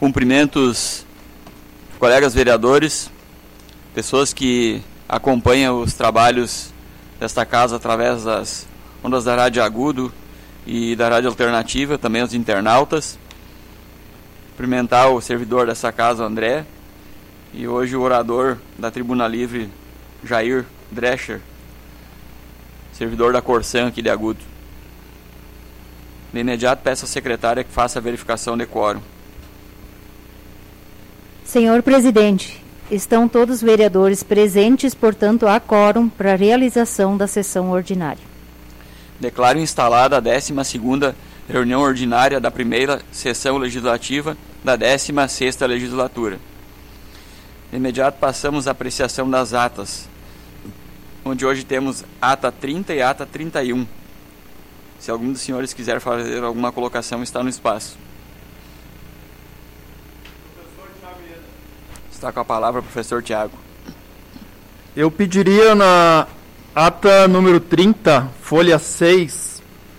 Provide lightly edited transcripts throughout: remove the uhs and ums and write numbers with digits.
Cumprimentos colegas vereadores, pessoas que acompanham os trabalhos desta casa através das ondas da Rádio Agudo e da Rádio Alternativa, também os internautas. Cumprimentar o servidor dessa casa, André, e hoje o orador da Tribuna Livre, Jair Drescher, servidor da Corsan aqui de Agudo. De imediato peço à secretária que faça a verificação de quórum. Senhor presidente, estão todos os vereadores presentes, portanto há quórum para a realização da sessão ordinária. Declaro instalada a 12ª reunião ordinária da primeira sessão legislativa da 16ª legislatura. De imediato passamos à apreciação das atas, onde hoje temos ata 30 e ata 31. Se algum dos senhores quiser fazer alguma colocação, está no espaço. Está com a palavra o professor Tiago. Eu pediria na ata número 30, folha 6,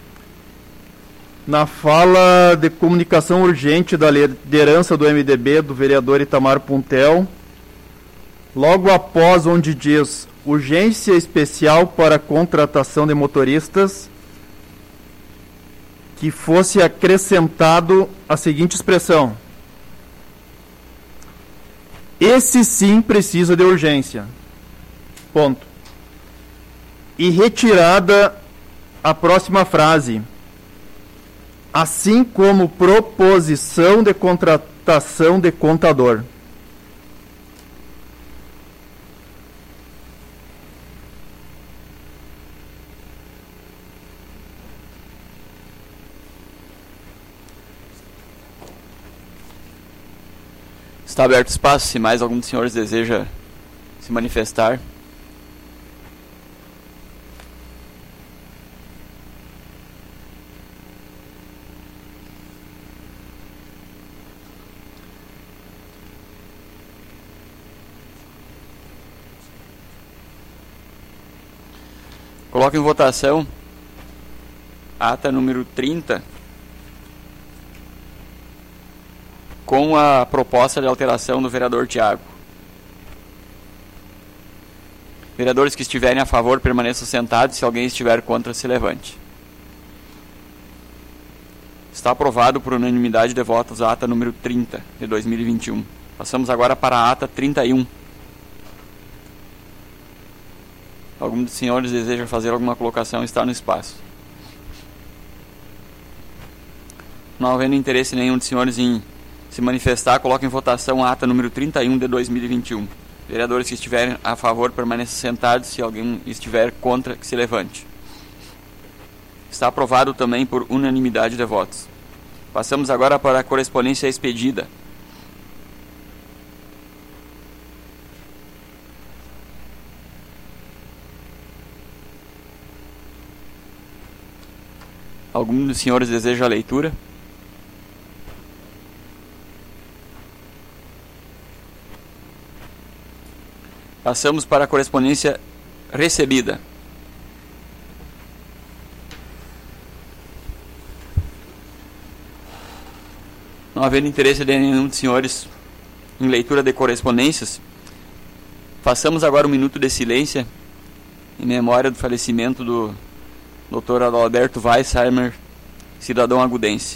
na fala de comunicação urgente da liderança do MDB, do vereador Itamar Puntel, logo após onde diz urgência especial para a contratação de motoristas, que fosse acrescentado a seguinte expressão: esse sim precisa de urgência. Ponto. E retirada a próxima frase: assim como proposição de contratação de contador. Está aberto espaço, se mais algum dos senhores deseja se manifestar. Coloco em votação a ata número 30 com a proposta de alteração do vereador Tiago. Vereadores que estiverem a favor permaneçam sentados, se alguém estiver contra, se levante. Está aprovado por unanimidade de votos a ata número 30 de 2021. Passamos agora para a ata 31. Algum dos senhores deseja fazer alguma colocação, está no espaço. Não havendo interesse nenhum dos senhores em se manifestar, coloque em votação a ata número 31 de 2021. Vereadores que estiverem a favor permaneçam sentados, se alguém estiver contra, que se levante. Está aprovado também por unanimidade de votos. Passamos agora para a correspondência expedida. Algum dos senhores deseja a leitura? Passamos para a correspondência recebida. Não havendo interesse de nenhum dos senhores em leitura de correspondências, façamos agora um minuto de silêncio em memória do falecimento do Dr. Adalberto Weissheimer, cidadão agudense.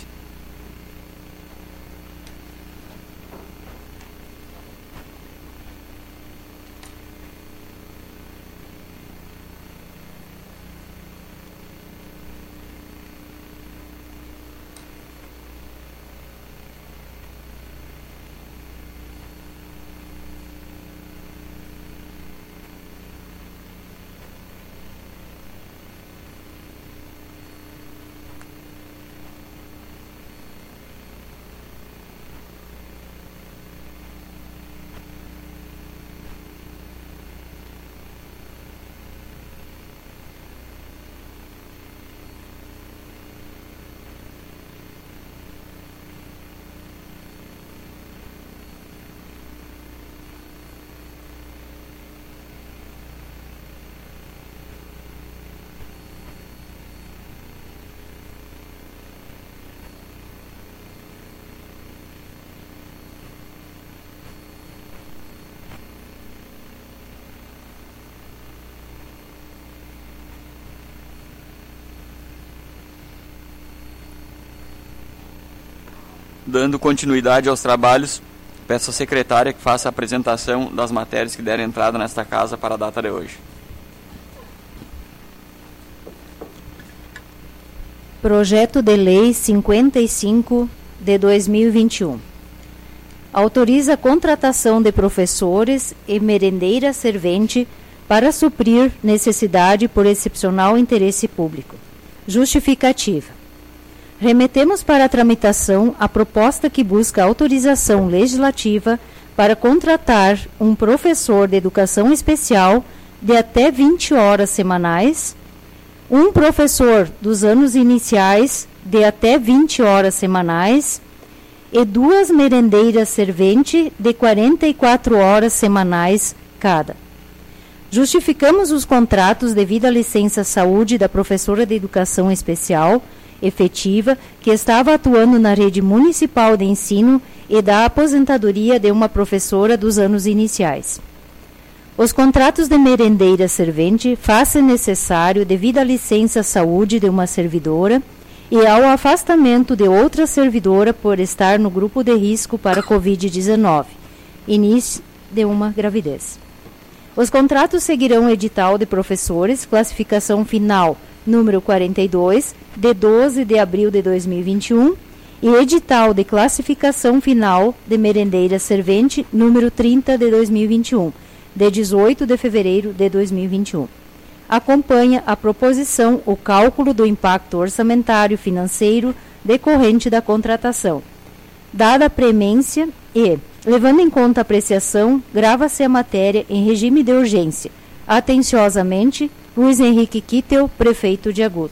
dando continuidade aos trabalhos, peço à secretária que faça a apresentação das matérias que deram entrada nesta casa para a data de hoje. Projeto de Lei 55 de 2021. Autoriza a contratação de professores e merendeira servente para suprir necessidade por excepcional interesse público. Justificativa. Remetemos para a tramitação a proposta que busca autorização legislativa para contratar um professor de educação especial de até 20 horas semanais, um professor dos anos iniciais de até 20 horas semanais e 2 merendeiras servente de 44 horas semanais cada. Justificamos os contratos devido à licença saúde da professora de educação especial efetiva que estava atuando na rede municipal de ensino e da aposentadoria de uma professora dos anos iniciais. Os contratos de merendeira servente fazem necessário devido à licença saúde de uma servidora e ao afastamento de outra servidora por estar no grupo de risco para Covid-19, início de uma gravidez. Os contratos seguirão o edital de professores, classificação final número 42, de 12 de abril de 2021, e edital de classificação final de merendeira servente número 30 de 2021, de 18 de fevereiro de 2021. Acompanha a proposição o cálculo do impacto orçamentário financeiro decorrente da contratação. Dada a premência e, levando em conta a apreciação, grava-se a matéria em regime de urgência. Atenciosamente, Luiz Henrique Kittel, prefeito de Agudo.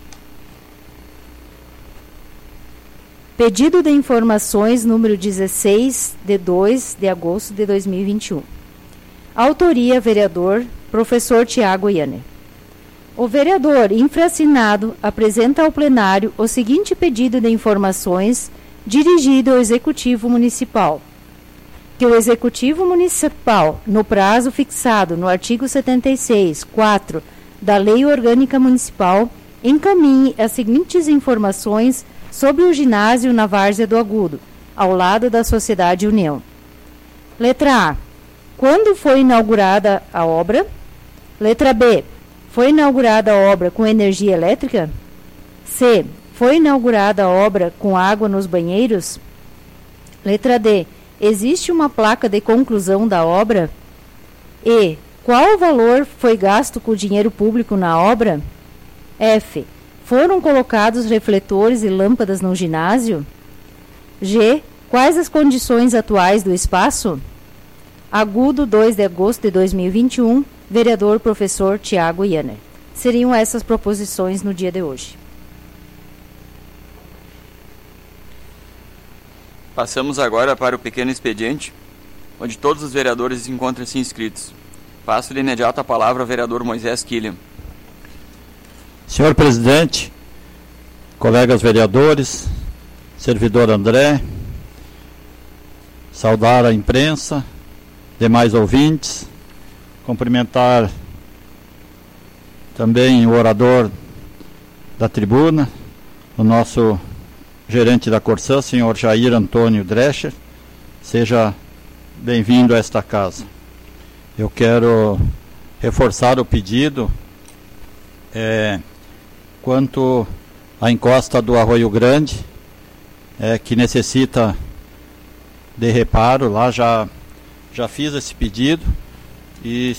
Pedido de informações número 16, de 2 de agosto de 2021. Autoria, vereador, professor Tiago Yanner. O vereador infraassinado apresenta ao plenário o seguinte pedido de informações dirigido ao Executivo Municipal. Que o Executivo Municipal, no prazo fixado no artigo 76, 4 da Lei Orgânica Municipal, encaminhe as seguintes informações sobre o ginásio na Várzea do Agudo, ao lado da Sociedade União. Letra A. Quando foi inaugurada a obra? Letra B. Foi inaugurada a obra com energia elétrica? C. Foi inaugurada a obra com água nos banheiros? Letra D. Existe uma placa de conclusão da obra? E. Qual o valor foi gasto com o dinheiro público na obra? F. Foram colocados refletores e lâmpadas no ginásio? G. Quais as condições atuais do espaço? Agudo, 2 de agosto de 2021, vereador professor Tiago Yanner. Seriam essas proposições no dia de hoje. Passamos agora para o pequeno expediente, onde todos os vereadores encontram-se inscritos. Passo de imediato a palavra ao vereador Moisés Killian. Senhor presidente, colegas vereadores, servidor André, saudar a imprensa, demais ouvintes, cumprimentar também o orador da tribuna, o nosso gerente da Corsã, senhor Jair Antônio Drescher. Seja bem-vindo a esta casa. Eu quero reforçar o pedido quanto à encosta do Arroio Grande, que necessita de reparo. Lá já fiz esse pedido e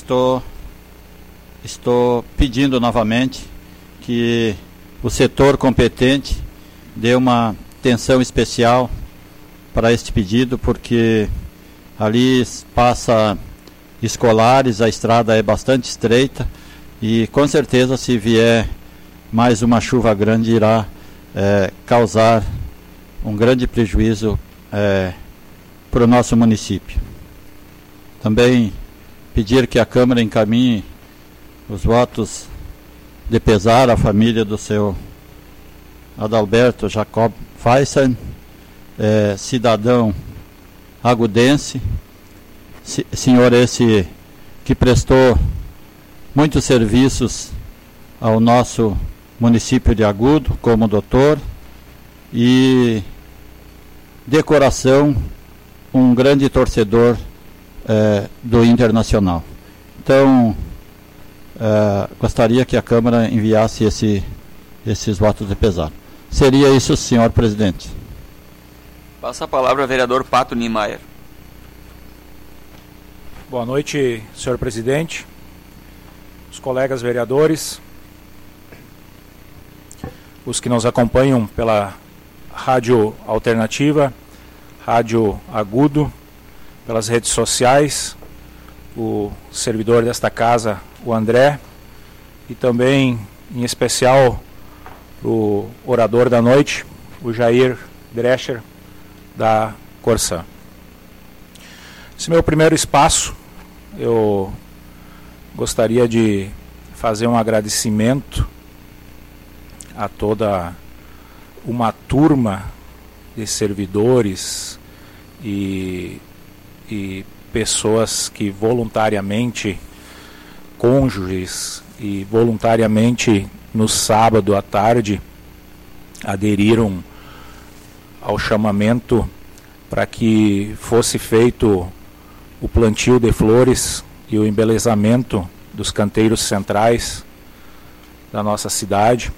estou pedindo novamente que o setor competente dê uma atenção especial para este pedido, porque ali passa escolares, a estrada é bastante estreita e com certeza, se vier mais uma chuva grande, irá causar um grande prejuízo para o nosso município. Também pedir que a Câmara encaminhe os votos de pesar à família do seu Adalberto Jacob Feissan, cidadão agudense, senhor esse que prestou muitos serviços ao nosso município de Agudo como doutor, e de coração, um grande torcedor do Internacional. Então, gostaria que a Câmara enviasse esses votos de pesar. Seria isso, senhor presidente. Passa a palavra ao vereador Pato Niemeyer. Boa noite, senhor presidente, os colegas vereadores, os que nos acompanham pela Rádio Alternativa, Rádio Agudo, pelas redes sociais, o servidor desta casa, o André, e também, em especial, o orador da noite, o Jair Drescher, da Corsã. Esse meu primeiro espaço, eu gostaria de fazer um agradecimento a toda uma turma de servidores e pessoas que voluntariamente, cônjuges e voluntariamente no sábado à tarde aderiram ao chamamento para que fosse feito o plantio de flores e o embelezamento dos canteiros centrais da nossa cidade,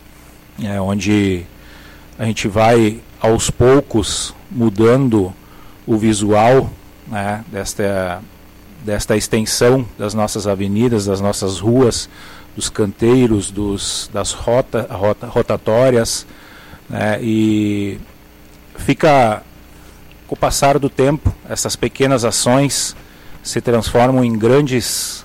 onde a gente vai aos poucos mudando o visual, né, desta extensão das nossas avenidas, das nossas ruas, dos canteiros, das rotatórias, né, e fica, com o passar do tempo, essas pequenas ações se transformam em grandes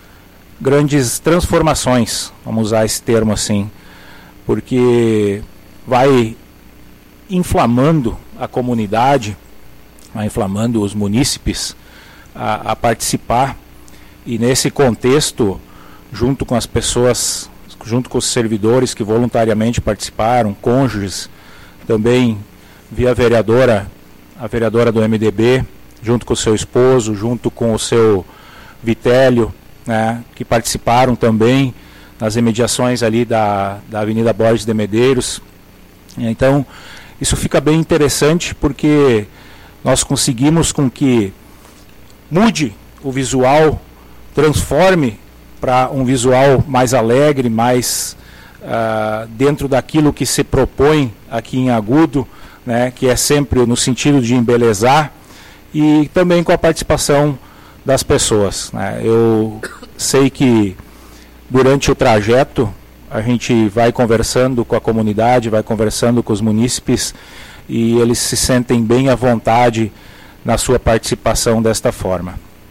transformações, vamos usar esse termo assim, porque vai inflamando a comunidade, vai inflamando os munícipes a participar, e nesse contexto, junto com as pessoas, junto com os servidores que voluntariamente participaram, cônjuges, também via a vereadora do MDB, junto com o seu esposo, junto com o seu Vitélio, né, que participaram também nas imediações ali da Avenida Borges de Medeiros. Então, isso fica bem interessante porque nós conseguimos com que mude o visual, transforme para um visual mais alegre, mais dentro daquilo que se propõe aqui em Agudo, né, que é sempre no sentido de embelezar, e também com a participação das pessoas, né. Eu sei que durante o trajeto a gente vai conversando com a comunidade, vai conversando com os munícipes, e eles se sentem bem à vontade na sua participação desta forma.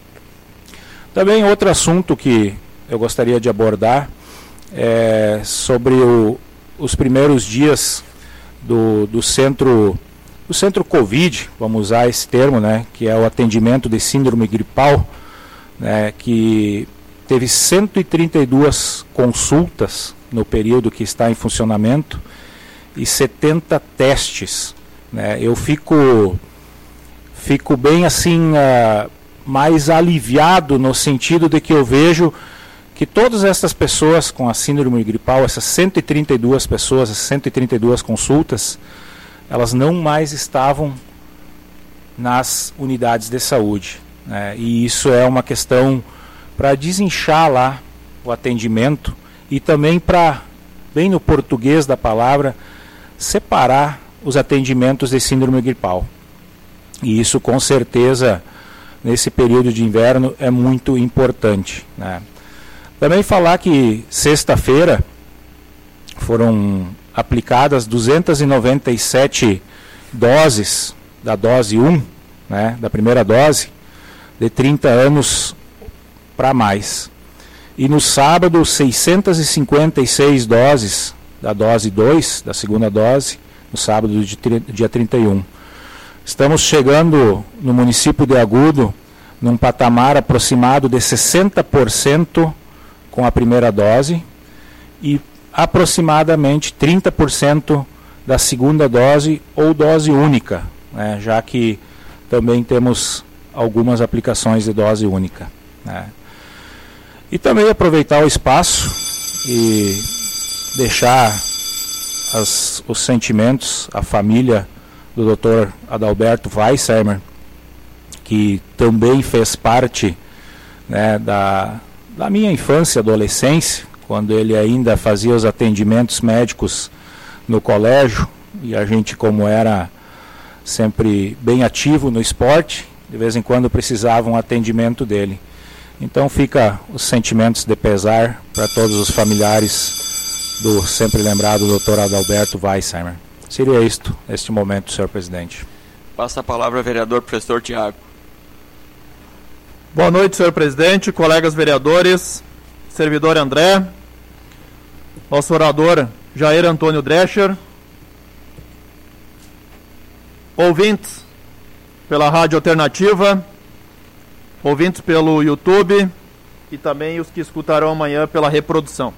Também outro assunto que eu gostaria de abordar é sobre os primeiros dias do centro Covid, vamos usar esse termo, né, que é o atendimento de síndrome gripal, né, que teve 132 consultas no período que está em funcionamento e 70 testes, né. Eu fico bem assim, mais aliviado no sentido de que eu vejo que todas essas pessoas com a síndrome gripal, essas 132 pessoas, essas 132 consultas, elas não mais estavam nas unidades de saúde, né? E isso é uma questão para desinchar lá o atendimento e também para, bem no português da palavra, separar os atendimentos de síndrome gripal. E isso, com certeza, nesse período de inverno é muito importante, né? Também falar que sexta-feira foram aplicadas 297 doses da dose 1, né, da primeira dose, de 30 anos para mais. E no sábado, 656 doses da dose 2, da segunda dose, no sábado, dia 31. Estamos chegando no município de Agudo num patamar aproximado de 60% com a primeira dose e aproximadamente 30% da segunda dose ou dose única, né, já que também temos algumas aplicações de dose única, né. E também aproveitar o espaço e deixar os sentimentos, a família do Dr. Adalberto Weissheimer, que também fez parte, né, da minha infância e adolescência, quando ele ainda fazia os atendimentos médicos no colégio, e a gente, como era sempre bem ativo no esporte, de vez em quando precisava um atendimento dele. Então fica os sentimentos de pesar para todos os familiares do sempre lembrado Dr. Adalberto Weissheimer. Seria isto neste momento, senhor presidente. Passa a palavra ao vereador professor Tiago. Boa noite, senhor presidente, colegas vereadores, servidor André, nosso orador Jair Antônio Drescher, ouvintes pela Rádio Alternativa, ouvintes pelo YouTube e também os que escutarão amanhã pela reprodução.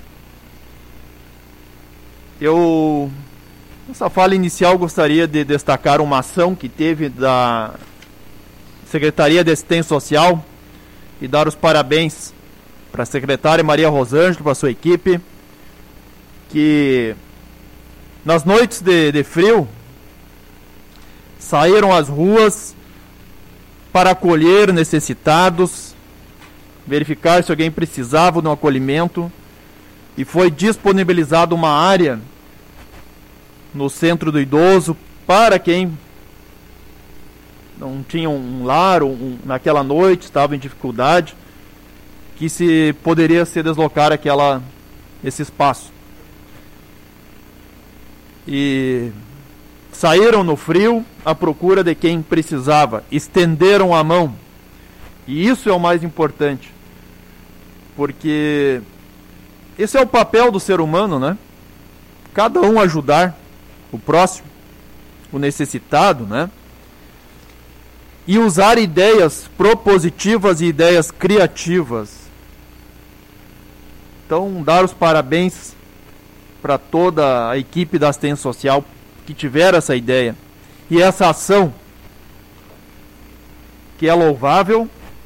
Eu, nessa fala inicial, gostaria de destacar uma ação que teve da Secretaria de Assistência Social e dar os parabéns para a secretária Maria Rosângela, para a sua equipe, que nas noites de frio saíram às ruas para acolher necessitados, verificar se alguém precisava de um acolhimento, e foi disponibilizada uma área no centro do idoso para quem não tinha um lar, naquela noite estava em dificuldade, que se poderia se deslocar esse espaço. E saíram no frio à procura de quem precisava, estenderam a mão. E isso é o mais importante, porque esse é o papel do ser humano, né? Cada um ajudar o próximo, o necessitado, né? E usar ideias propositivas e ideias criativas. Então, dar os parabéns para toda a equipe da assistência social que tiveram essa ideia e essa ação, que é louvável,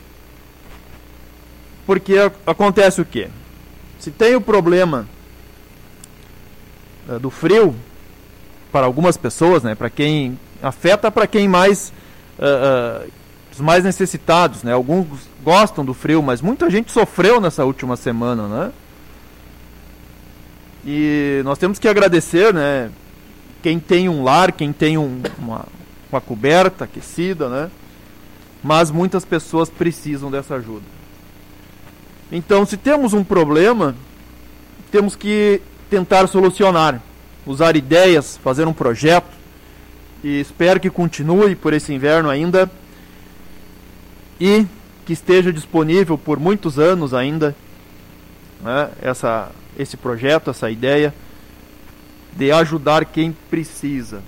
porque acontece o quê? Se tem o problema do frio, para algumas pessoas, né, para quem afeta, para quem mais os mais necessitados, né? Alguns gostam do frio, mas muita gente sofreu nessa última semana, né? E nós temos que agradecer, né, quem tem um lar, quem tem uma coberta aquecida, né? Mas muitas pessoas precisam dessa ajuda. Então, se temos um problema, temos que tentar solucionar, usar ideias, fazer um projeto, e espero que continue por esse inverno ainda e que esteja disponível por muitos anos ainda, né, esse projeto, essa ideia de ajudar quem precisa.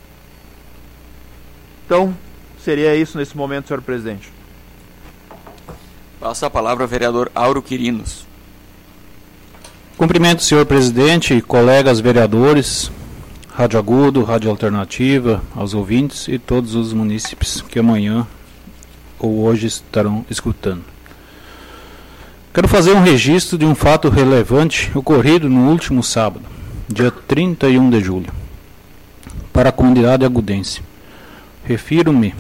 Então, seria isso nesse momento, senhor presidente. Passa a palavra ao vereador Auro Quirinos. Cumprimento o senhor presidente e colegas vereadores, Rádio Agudo, Rádio Alternativa, aos ouvintes e todos os munícipes que amanhã ou hoje estarão escutando. Quero fazer um registro de um fato relevante ocorrido no último sábado, dia 31 de julho, para a comunidade agudense. Refiro-me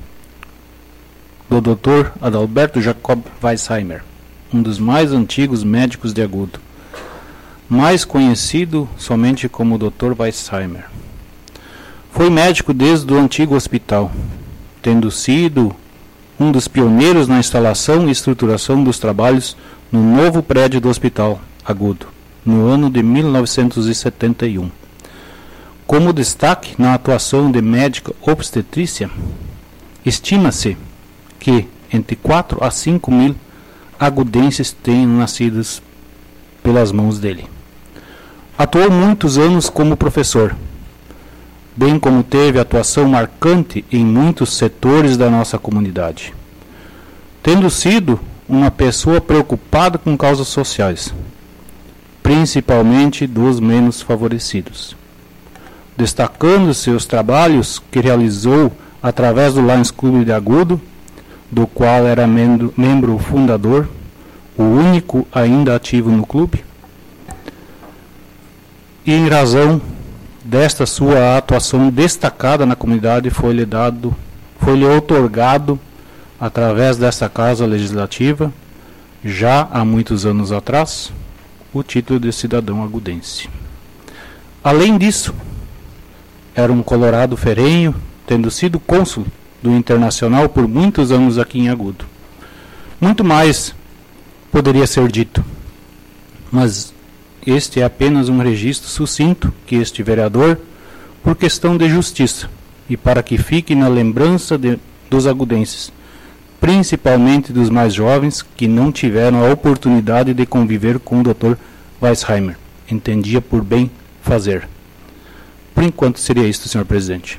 do Dr. Adalberto Jacob Weissheimer, um dos mais antigos médicos de Agudo, mais conhecido somente como Dr. Weissheimer. Foi médico desde o antigo hospital, tendo sido um dos pioneiros na instalação e estruturação dos trabalhos no novo prédio do Hospital Agudo, no ano de 1971. Como destaque na atuação de médica obstetrícia, estima-se que entre 4 a 5 mil agudenses tenham nascidos pelas mãos dele. Atuou muitos anos como professor, bem como teve atuação marcante em muitos setores da nossa comunidade, tendo sido uma pessoa preocupada com causas sociais, principalmente dos menos favorecidos, destacando seus trabalhos que realizou através do Lions Clube de Agudo, do qual era membro fundador, o único ainda ativo no clube, e em razão desta sua atuação destacada na comunidade foi-lhe outorgado, através desta Casa Legislativa, já há muitos anos atrás, o título de cidadão agudense. Além disso, era um colorado ferrenho, tendo sido cônsul do Internacional por muitos anos aqui em Agudo. Muito mais poderia ser dito, mas este é apenas um registro sucinto que este vereador, por questão de justiça, e para que fique na lembrança dos agudenses, principalmente dos mais jovens que não tiveram a oportunidade de conviver com o Dr. Weisheimer, entendia por bem fazer. Por enquanto seria isto, senhor presidente.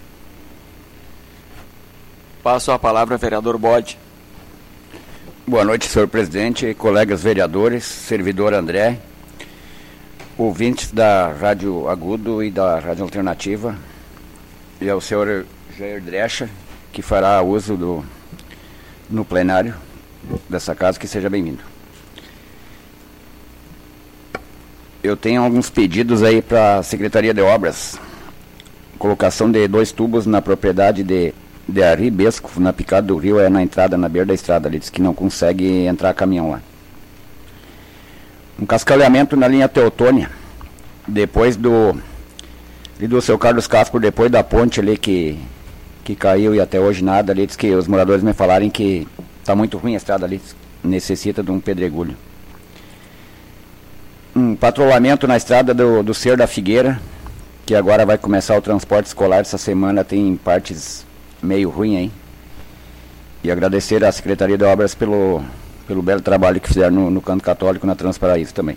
Passo a palavra ao vereador Bode. Boa noite, senhor presidente, colegas vereadores, servidor André, ouvintes da Rádio Agudo e da Rádio Alternativa, e ao senhor Jair Drecha, que fará uso no plenário dessa casa, que seja bem-vindo. Eu tenho alguns pedidos aí para a Secretaria de Obras, colocação de 2 tubos na propriedade de Ari Besco, na picada do rio, na entrada, na beira da estrada. Ele diz que não consegue entrar caminhão lá. Um cascalhamento na linha Teotônia, depois do seu Carlos Casco, depois da ponte ali que caiu e até hoje nada. Ali diz que os moradores me falaram que está muito ruim a estrada ali, necessita de um pedregulho. Um patrulhamento na estrada do Cerro da Figueira, que agora vai começar o transporte escolar essa semana, tem partes meio ruim aí. E agradecer à Secretaria de Obras pelo belo trabalho que fizeram no Canto Católico, na Transparaíso também.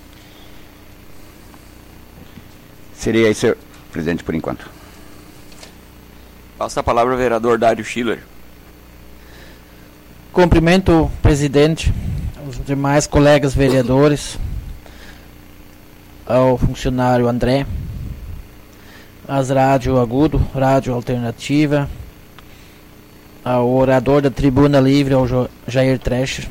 Seria isso, senhor presidente, por enquanto. Passa a palavra ao vereador Dário Schiller. Cumprimento o presidente, os demais colegas vereadores, ao funcionário André, às Rádio Agudo, Rádio Alternativa, ao orador da Tribuna Livre, ao Jair Drecha.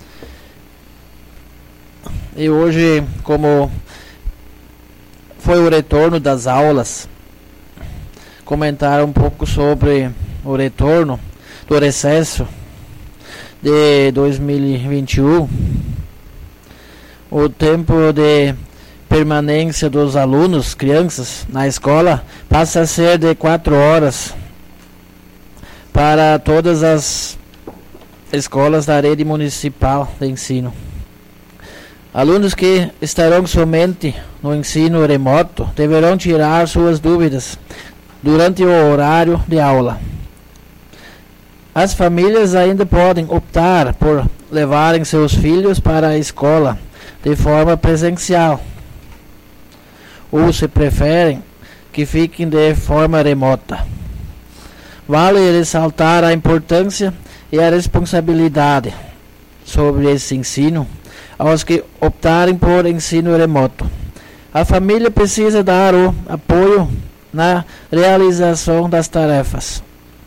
E hoje, como foi o retorno das aulas, comentar um pouco sobre o retorno do recesso de 2021. O tempo de permanência dos alunos, crianças, na escola passa a ser de 4 horas para todas as escolas da rede municipal de ensino. Alunos que estarão somente no ensino remoto deverão tirar suas dúvidas durante o horário de aula. As famílias ainda podem optar por levarem seus filhos para a escola de forma presencial, ou, se preferem, que fiquem de forma remota. Vale ressaltar a importância e a responsabilidade sobre esse ensino aos que optarem por ensino remoto. A família precisa dar o apoio na realização das tarefas.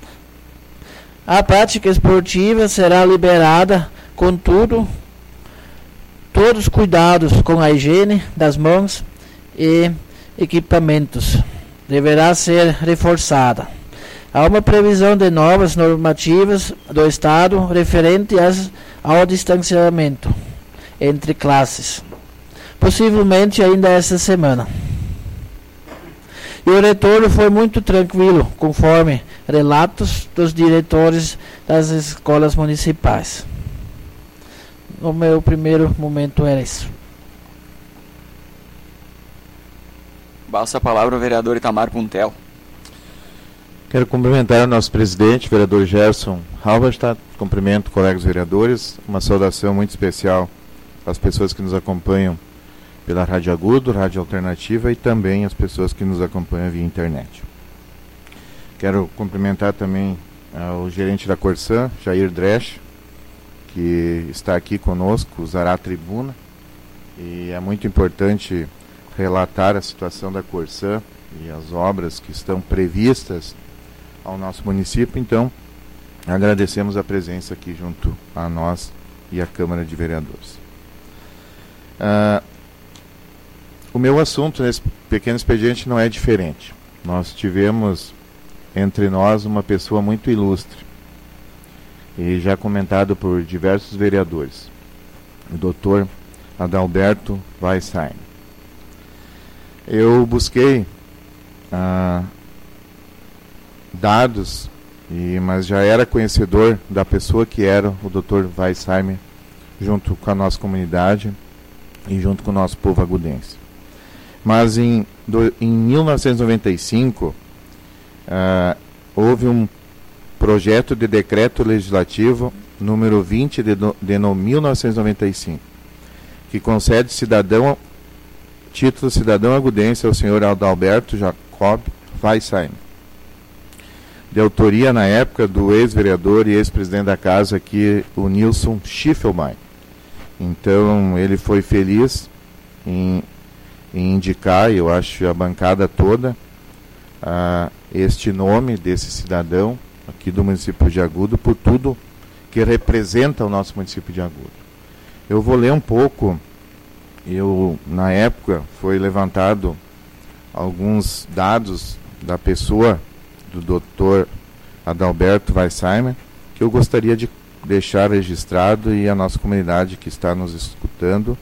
A prática esportiva será liberada, contudo, todos os cuidados com a higiene das mãos e equipamentos deverá ser reforçada. Há uma previsão de novas normativas do Estado referente ao distanciamento entre classes, possivelmente ainda esta semana. E o retorno foi muito tranquilo, conforme relatos dos diretores das escolas municipais. No meu primeiro momento era isso. Passa a palavra ao vereador Itamar Puntel. Quero cumprimentar o nosso presidente, vereador Gerson Halberstadt. Cumprimento colegas vereadores. Uma saudação muito especial às pessoas que nos acompanham pela Rádio Agudo, Rádio Alternativa e também as pessoas que nos acompanham via internet. Quero cumprimentar também o gerente da Corsã, Jair Drecha, que está aqui conosco, usará a tribuna. E é muito importante relatar a situação da Corsã e as obras que estão previstas ao nosso município. Então, agradecemos a presença aqui junto a nós e à Câmara de Vereadores. O meu assunto nesse pequeno expediente não é diferente. Nós tivemos entre nós uma pessoa muito ilustre, e já comentado por diversos vereadores, o Dr. Adalberto Weisheim. Eu busquei dados, mas já era conhecedor da pessoa que era o Dr. Weisheim, junto com a nossa comunidade e junto com o nosso povo agudense. Mas em 1995, houve um projeto de decreto legislativo número 20 de 1995, que concede título cidadão agudense ao senhor Adalberto Jacob Weisheim, de autoria na época do ex-vereador e ex-presidente da casa aqui, o Nilson Schiffelbein. Então ele foi feliz em indicar, eu acho, a bancada toda, este nome desse cidadão aqui do município de Agudo, por tudo que representa o nosso município de Agudo. Eu vou ler um pouco. Na época foi levantado alguns dados da pessoa do Dr. Adalberto Weisheim, que eu gostaria de deixar registrado, e a nossa comunidade que está nos escutando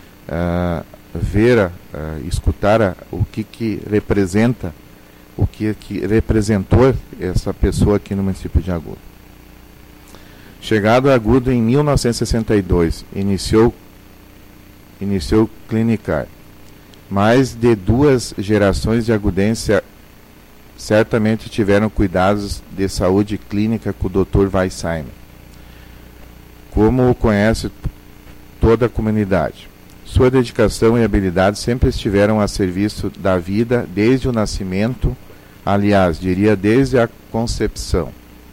escutar o que representa, o que representou essa pessoa aqui no município de Agudo. Chegado a Agudo em 1962, iniciou clinicar. Mais de 2 gerações de agudenses certamente tiveram cuidados de saúde clínica com o Dr. Weisheim, como o conhece toda a comunidade. Sua dedicação e habilidade sempre estiveram a serviço da vida desde o nascimento, aliás, diria desde a concepção.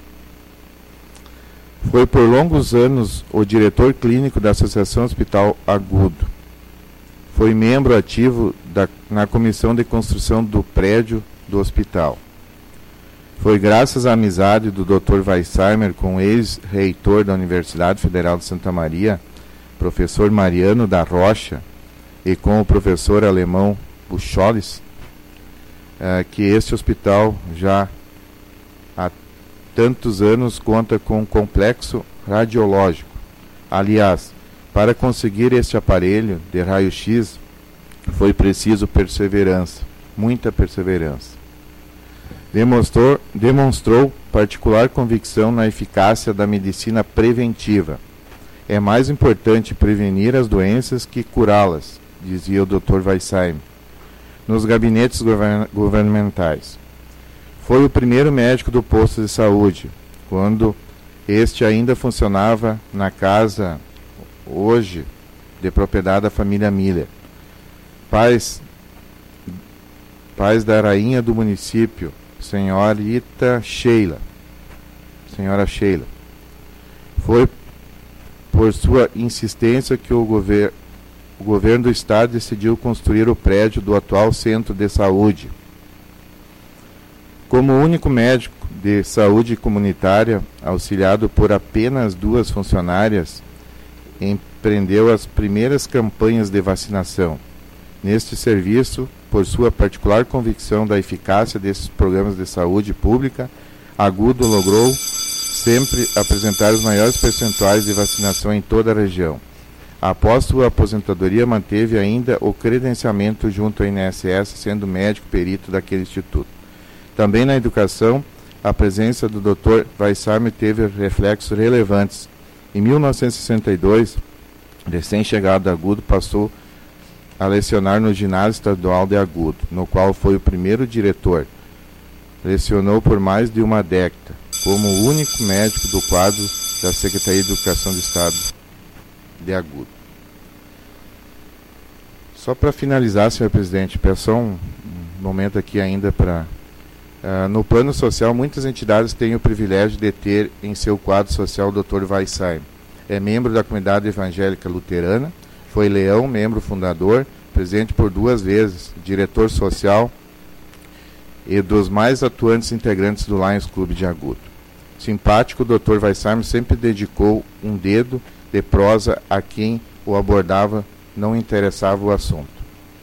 Foi por longos anos o diretor clínico da Associação Hospital Agudo. Foi membro ativo na comissão de construção do prédio do hospital. Foi graças à amizade do Dr. Weisheim com o ex-reitor da Universidade Federal de Santa Maria, professor Mariano da Rocha, e com o professor alemão Bucholis, que este hospital já há tantos anos conta com um complexo radiológico. Aliás, para conseguir este aparelho de raio-x foi preciso perseverança, muita perseverança. Demonstrou particular convicção na eficácia da medicina preventiva. É mais importante prevenir as doenças que curá-las, dizia o Dr. Weisheim, nos gabinetes governamentais. Foi o primeiro médico do posto de saúde, quando este ainda funcionava na casa, hoje, de propriedade da família Miller. Pais da rainha do município, senhora Sheila. Foi por sua insistência que o governo do estado decidiu construir o prédio do atual centro de saúde. Como único médico de saúde comunitária, auxiliado por apenas 2 funcionárias, empreendeu as primeiras campanhas de vacinação. Neste serviço, por sua particular convicção da eficácia desses programas de saúde pública, Agudo logrou sempre apresentar os maiores percentuais de vacinação em toda a região. Após sua aposentadoria, manteve ainda o credenciamento junto ao INSS, sendo médico perito daquele instituto. Também na educação, a presença do Dr. Weisheim teve reflexos relevantes. Em 1962, recém-chegado a Agudo, passou a lecionar no ginásio estadual de Agudo, no qual foi o primeiro diretor. Lecionou por mais de uma década, como o único médico do quadro da Secretaria de Educação do Estado de Agudo. Só para finalizar, senhor presidente, peço um momento aqui ainda para... no plano social, muitas entidades têm o privilégio de ter em seu quadro social o Dr. Weisheim. É membro da comunidade evangélica luterana, foi leão, membro fundador, presidente por 2 vezes, diretor social e dos mais atuantes integrantes do Lions Clube de Agudo. Simpático, o Dr. Weisheim sempre dedicou um dedo de prosa a quem o abordava, não interessava o assunto.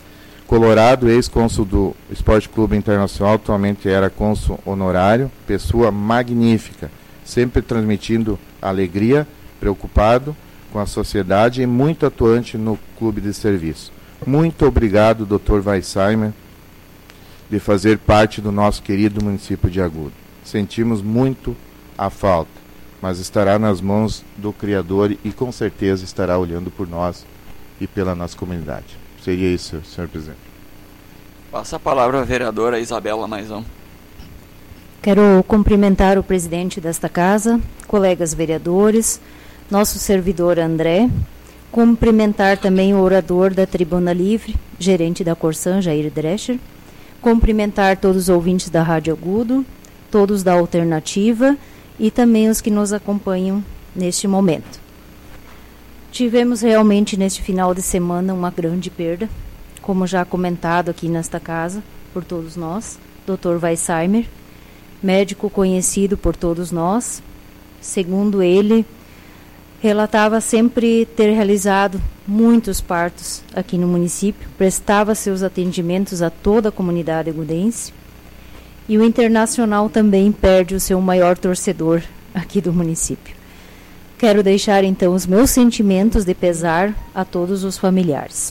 Colorado, ex-cônsul do Esporte Clube Internacional, atualmente era cônsul honorário, pessoa magnífica, sempre transmitindo alegria, preocupado com a sociedade e muito atuante no clube de serviço. Muito obrigado, Dr. Weissheimer, de fazer parte do nosso querido município de Agudo. Sentimos muito a falta, mas estará nas mãos do Criador e com certeza estará olhando por nós e pela nossa comunidade. Seria isso, senhor presidente. Passa a palavra à vereadora Isabela Maisão. Quero cumprimentar o presidente desta casa, colegas vereadores, nosso servidor André, cumprimentar também o orador da Tribuna Livre, gerente da Corsan, Jair Drescher, cumprimentar todos os ouvintes da Rádio Agudo, todos da Alternativa e também os que nos acompanham neste momento. Tivemos realmente neste final de semana uma grande perda, como já comentado aqui nesta casa por todos nós, Dr. Weissheimer, médico conhecido por todos nós. Segundo ele, relatava sempre ter realizado muitos partos aqui no município, prestava seus atendimentos a toda a comunidade agudense, e o Internacional também perde o seu maior torcedor aqui do município. Quero deixar então os meus sentimentos de pesar a todos os familiares.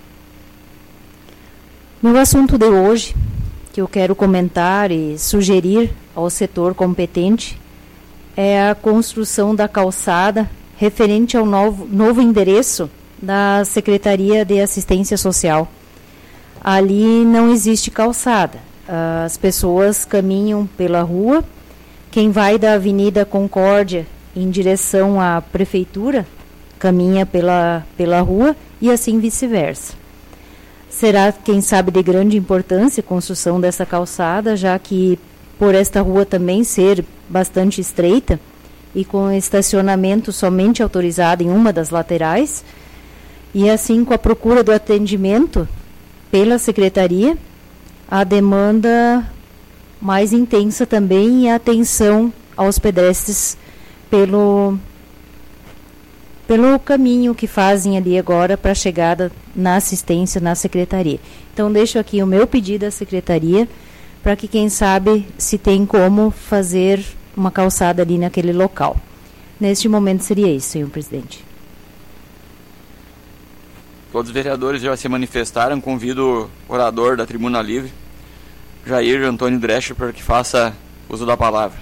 No assunto de hoje, que eu quero comentar e sugerir ao setor competente, é a construção da calçada referente ao novo endereço da Secretaria de Assistência Social. Ali não existe calçada. As pessoas caminham pela rua. Quem vai da Avenida Concórdia em direção à prefeitura caminha pela rua e assim vice-versa. Será, quem sabe, de grande importância a construção dessa calçada, já que por esta rua também ser bastante estreita e com estacionamento somente autorizado em uma das laterais, e assim com a procura do atendimento pela secretaria, a demanda mais intensa também e a atenção aos pedestres pelo caminho que fazem ali agora para a chegada na assistência na secretaria. Então deixo aqui o meu pedido à secretaria para que, quem sabe, se tem como fazer uma calçada ali naquele local. Neste momento seria isso, senhor presidente. Todos os vereadores já se manifestaram. Convido o orador da Tribuna Livre, Jair Antônio Drescher, para que faça uso da palavra.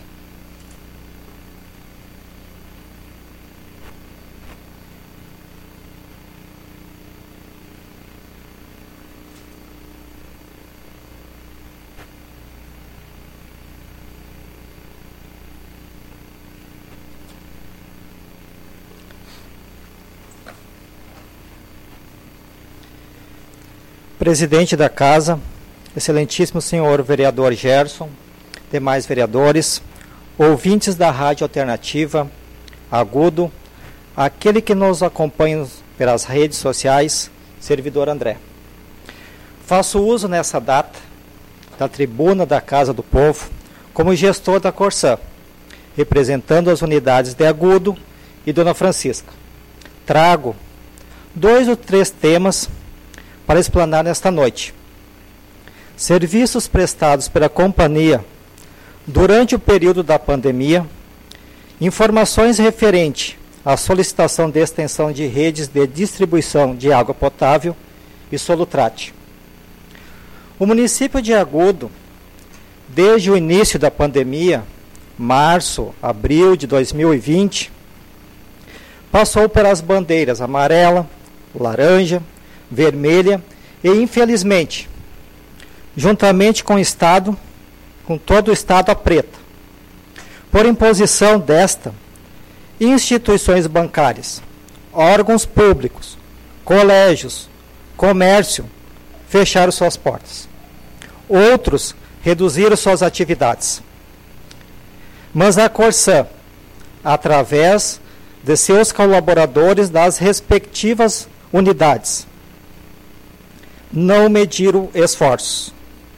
Presidente da Casa, excelentíssimo senhor vereador Gerson, demais vereadores, ouvintes da Rádio Alternativa, Agudo, aquele que nos acompanha pelas redes sociais, servidor André. Faço uso nessa data da tribuna da Casa do Povo como gestor da Corsan, representando as unidades de Agudo e Dona Francisca. Trago 2 ou 3 temas para explanar nesta noite. Serviços prestados pela companhia durante o período da pandemia, informações referentes à solicitação de extensão de redes de distribuição de água potável e solutrate. O município de Agudo, desde o início da pandemia, março, abril de 2020, passou pelas bandeiras amarela, laranja, vermelha e, infelizmente, juntamente com o Estado, com todo o Estado a preta, por imposição desta, instituições bancárias, órgãos públicos, colégios, comércio, fecharam suas portas. Outros reduziram suas atividades. Mas a Corsan, através de seus colaboradores das respectivas unidades, não mediram esforços.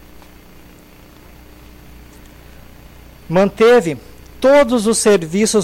Manteve todos os serviços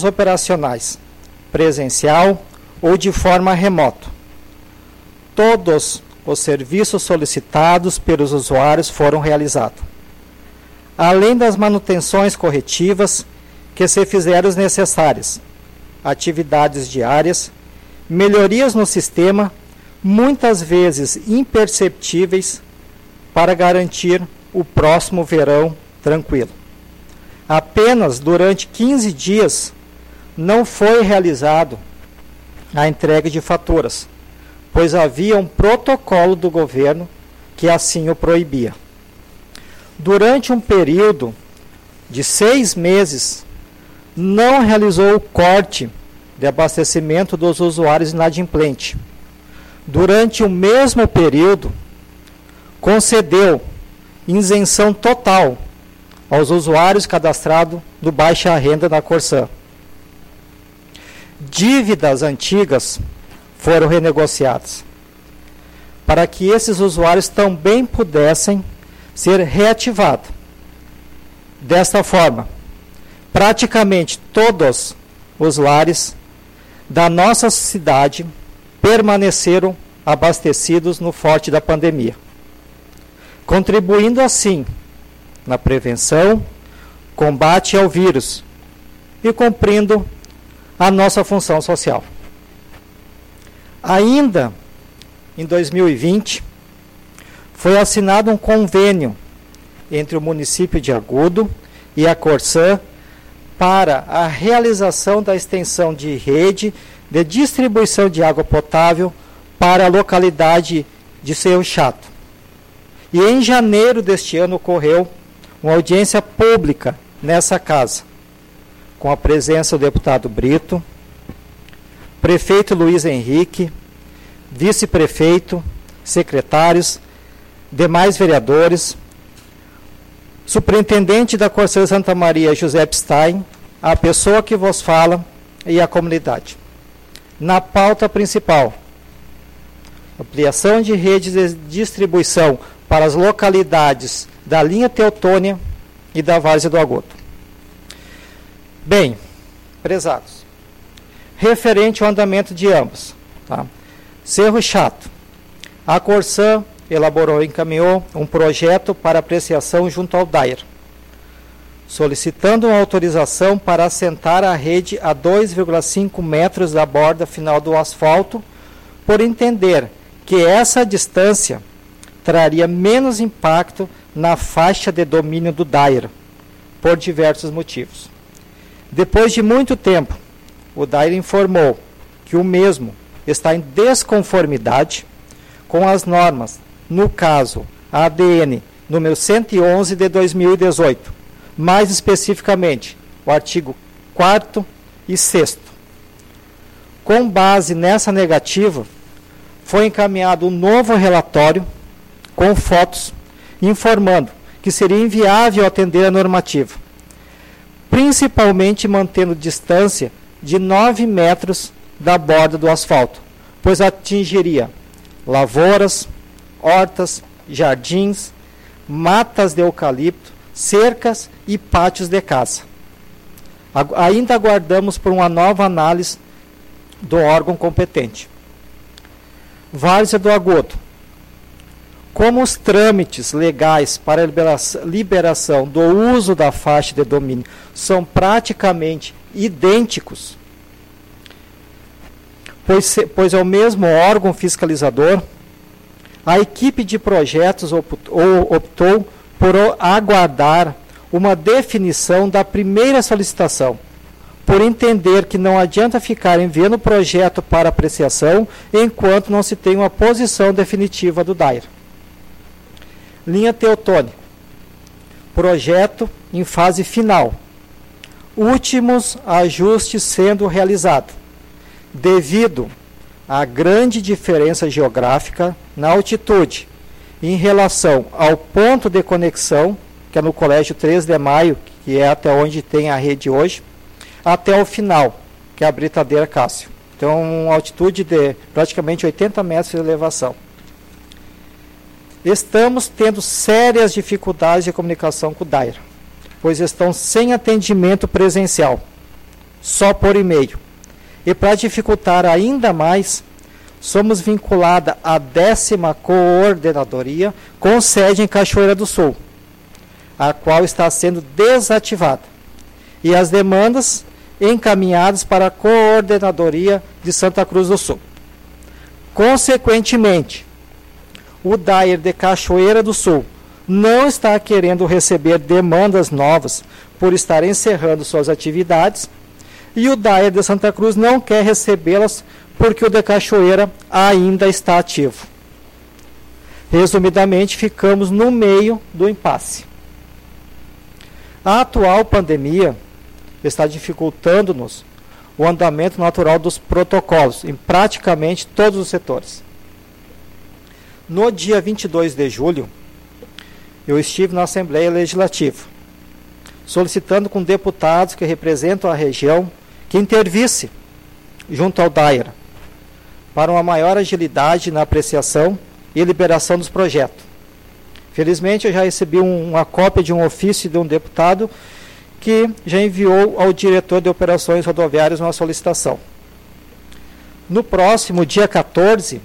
operacionais, presencial ou de forma remota, todos os serviços solicitados pelos usuários foram realizados, além das manutenções corretivas que se fizeram necessárias, atividades diárias, melhorias no sistema, muitas vezes imperceptíveis, para garantir o próximo verão tranquilo. Apenas durante 15 dias não foi realizado a entrega de faturas, pois havia um protocolo do governo que assim o proibia. Durante um período de 6 meses, não realizou o corte de abastecimento dos usuários inadimplentes. Durante o mesmo período, concedeu isenção total aos usuários cadastrados do baixa renda na Corsã. Dívidas antigas foram renegociadas, para que esses usuários também pudessem ser reativados. Desta forma, praticamente todos os lares da nossa cidade permaneceram abastecidos no forte da pandemia, contribuindo assim na prevenção, combate ao vírus e cumprindo a nossa função social. Ainda em 2020, foi assinado um convênio entre o município de Agudo e a Corsã para a realização da extensão de rede de distribuição de água potável para a localidade de Cerro Chato. E em janeiro deste ano ocorreu uma audiência pública nessa casa, com a presença do deputado Brito, prefeito Luiz Henrique, vice-prefeito, secretários, demais vereadores, superintendente da Corsã Santa Maria, José Stein, a pessoa que vos fala e a comunidade. Na pauta principal, ampliação de redes de distribuição para as localidades da linha Teutônia e da Várzea do Agoto. Bem, prezados, referente ao andamento de ambos, tá? Cerro Chato, a Corsã elaborou e encaminhou um projeto para apreciação junto ao DAIR, solicitando uma autorização para assentar a rede a 2,5 metros da borda final do asfalto, por entender que essa distância traria menos impacto na faixa de domínio do DAIR, por diversos motivos. Depois de muito tempo, o DAIR informou que o mesmo está em desconformidade com as normas, no caso, a ADN número 111 de 2018, mais especificamente, o artigo 4º e 6º. Com base nessa negativa, foi encaminhado um novo relatório com fotos, informando que seria inviável atender a normativa, principalmente mantendo distância de 9 metros da borda do asfalto, pois atingiria lavouras, hortas, jardins, matas de eucalipto, cercas e pátios de casa. Ainda aguardamos por uma nova análise do órgão competente. Várzea do Agoto. Como os trâmites legais para a liberação do uso da faixa de domínio são praticamente idênticos, pois é o mesmo órgão fiscalizador, a equipe de projetos optou por aguardar uma definição da primeira solicitação, por entender que não adianta ficar enviando o projeto para apreciação enquanto não se tem uma posição definitiva do DAIR. Linha Teutônia. Projeto em fase final. Últimos ajustes sendo realizados, devido à grande diferença geográfica na altitude em relação ao ponto de conexão, que é no Colégio 3 de Maio, que é até onde tem a rede hoje, até o final, que é a Britadeira Cássio. Então, uma altitude de praticamente 80 metros de elevação. Estamos tendo sérias dificuldades de comunicação com o DAIR, pois estão sem atendimento presencial, só por e-mail. E para dificultar ainda mais, somos vinculada à 10ª coordenadoria com sede em Cachoeira do Sul, a qual está sendo desativada, e as demandas encaminhadas para a coordenadoria de Santa Cruz do Sul. Consequentemente, o DAER de Cachoeira do Sul não está querendo receber demandas novas por estar encerrando suas atividades, e o DAER de Santa Cruz não quer recebê-las porque o de Cachoeira ainda está ativo. Resumidamente, ficamos no meio do impasse. A atual pandemia está dificultando-nos o andamento natural dos protocolos em praticamente todos os setores. No dia 22 de julho, eu estive na Assembleia Legislativa, solicitando com deputados que representam a região que intervisse junto ao DAER para uma maior agilidade na apreciação e liberação dos projetos. Felizmente, eu já recebi uma cópia de um ofício de um deputado que já enviou ao diretor de operações rodoviárias uma solicitação. No próximo dia 14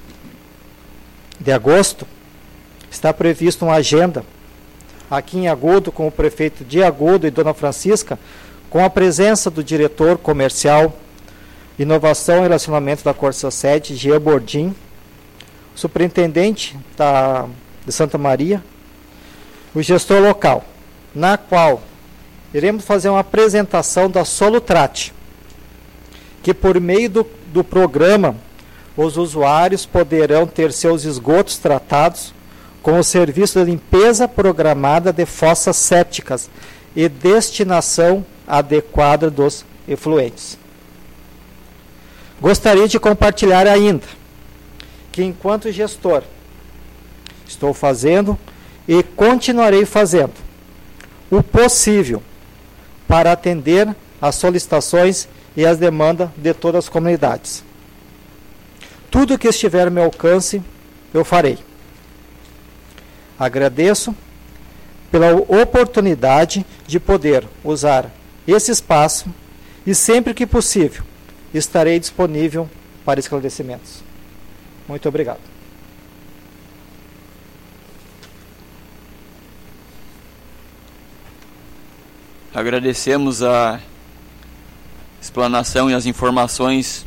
de agosto, está prevista uma agenda aqui em Agudo, com o prefeito de Agudo e Dona Francisca, com a presença do diretor comercial, inovação e relacionamento da Corsa 7, Jean Bordim, superintendente de Santa Maria, o gestor local, na qual iremos fazer uma apresentação da Solutrate, que por meio do programa, os usuários poderão ter seus esgotos tratados com o serviço de limpeza programada de fossas sépticas e destinação adequada dos efluentes. Gostaria de compartilhar ainda que, enquanto gestor, estou fazendo e continuarei fazendo o possível para atender às solicitações e às demandas de todas as comunidades. Tudo que estiver ao meu alcance, eu farei. Agradeço pela oportunidade de poder usar esse espaço e, sempre que possível, estarei disponível para esclarecimentos. Muito obrigado. Agradecemos a explanação e as informações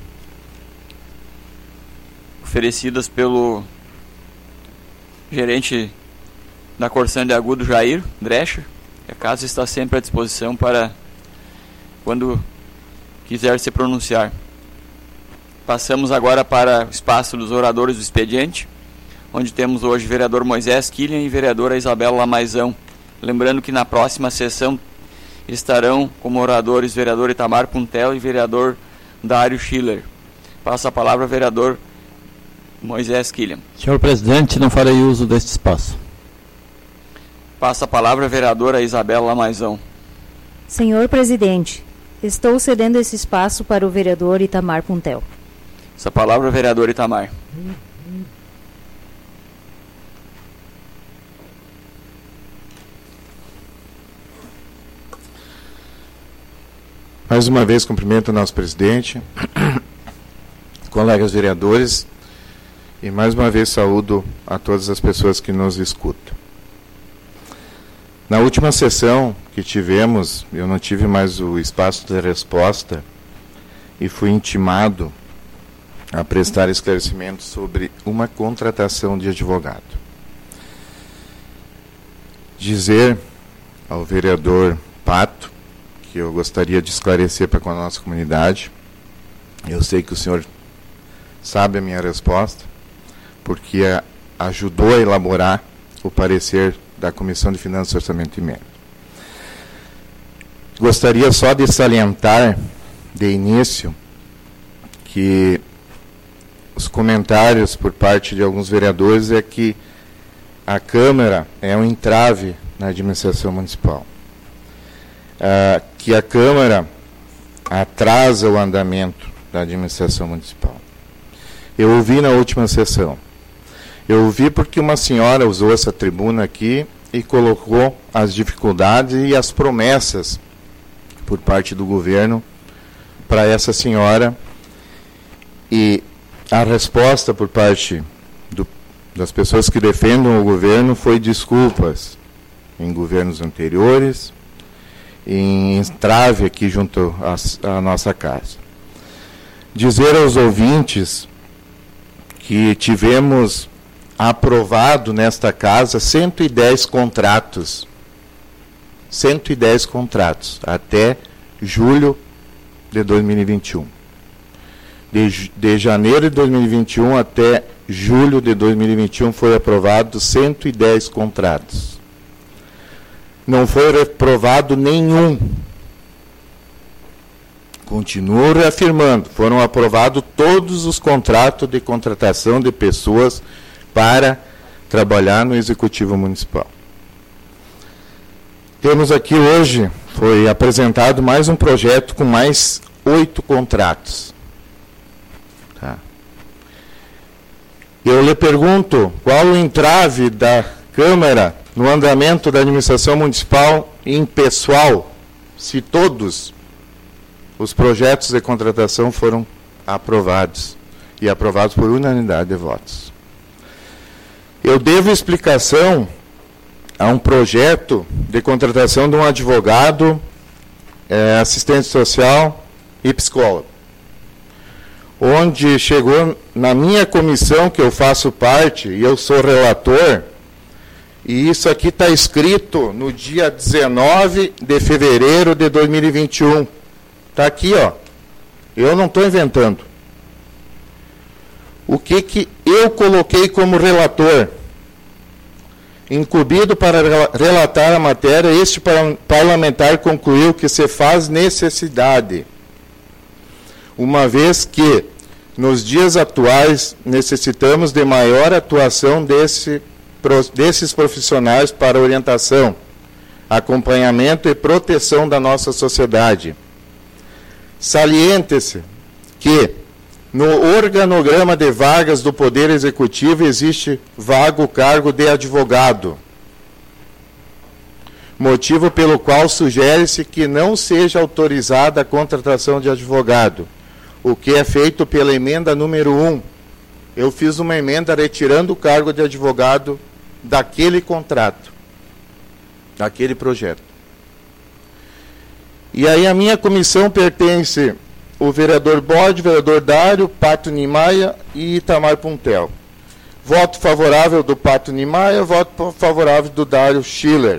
oferecidas pelo gerente da Corsan de Agudo, Jair Drescher. A casa está sempre à disposição para quando quiser se pronunciar. Passamos agora para o espaço dos oradores do expediente, onde temos hoje o vereador Moisés Killian e a vereadora Isabela Lamaizão. Lembrando que na próxima sessão estarão como oradores vereador Itamar Puntel e vereador Dário Schiller. Passa a palavra ao vereador Moisés Killian. Senhor presidente, não farei uso deste espaço. Passa a palavra à vereadora Isabela Lamaizão. Senhor presidente, estou cedendo esse espaço para o vereador Itamar Puntel. Essa palavra ao vereador Itamar. Mais uma vez cumprimento o nosso presidente, colegas vereadores, e mais uma vez saúdo a todas as pessoas que nos escutam. Na última sessão que tivemos, eu não tive mais o espaço de resposta e fui intimado a prestar esclarecimentos sobre uma contratação de advogado. Dizer ao vereador Pato que eu gostaria de esclarecer para com a nossa comunidade. Eu sei que o senhor sabe a minha resposta, porque ajudou a elaborar o parecer da Comissão de Finanças, Orçamento e Emenda. Gostaria só de salientar, de início, que os comentários por parte de alguns vereadores é que a Câmara é um entrave na administração municipal. Que a Câmara atrasa o andamento da administração municipal. Eu ouvi na última sessão. Eu ouvi porque uma senhora usou essa tribuna aqui e colocou as dificuldades e as promessas por parte do governo para essa senhora. E a resposta por parte das pessoas que defendem o governo foi desculpas em governos anteriores, em entrave aqui junto à nossa casa. Dizer aos ouvintes que tivemos aprovado nesta casa 110 contratos. 110 contratos até julho de 2021. De janeiro de 2021 até julho de 2021 foi aprovado 110 contratos. Não foi reprovado nenhum. Continuo reafirmando, foram aprovados todos os contratos de contratação de pessoas para trabalhar no Executivo Municipal. Temos aqui hoje, foi apresentado mais um projeto com mais 8 contratos. Tá. Eu lhe pergunto, qual o entrave da Câmara no andamento da administração municipal em pessoal, se todos os projetos de contratação foram aprovados, e aprovados por unanimidade de votos. Eu devo explicação a um projeto de contratação de um advogado, assistente social e psicólogo, onde chegou na minha comissão, que eu faço parte, e eu sou relator, e isso aqui está escrito no dia 19 de fevereiro de 2021. Está aqui, ó. Eu não estou inventando. O que eu coloquei como relator? Incumbido para relatar a matéria, este parlamentar concluiu que se faz necessidade, uma vez que, nos dias atuais, necessitamos de maior atuação desses profissionais para orientação, acompanhamento e proteção da nossa sociedade. Saliente-se que, no organograma de vagas do Poder Executivo, existe vago cargo de advogado, motivo pelo qual sugere-se que não seja autorizada a contratação de advogado, o que é feito pela emenda número 1. Eu fiz uma emenda retirando o cargo de advogado daquele contrato, daquele projeto. E aí a minha comissão pertence o vereador Bode, vereador Dário, Pato Niemeyer e Itamar Puntel. Voto favorável do Pato Niemeyer, voto favorável do Dário Schiller.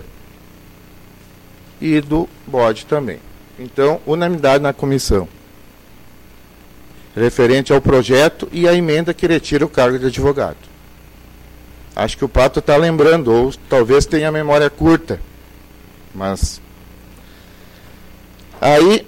E do Bode também. Então, unanimidade na comissão. Referente ao projeto e a emenda que retira o cargo de advogado. Acho que o Pato está lembrando, ou talvez tenha a memória curta. Mas aí,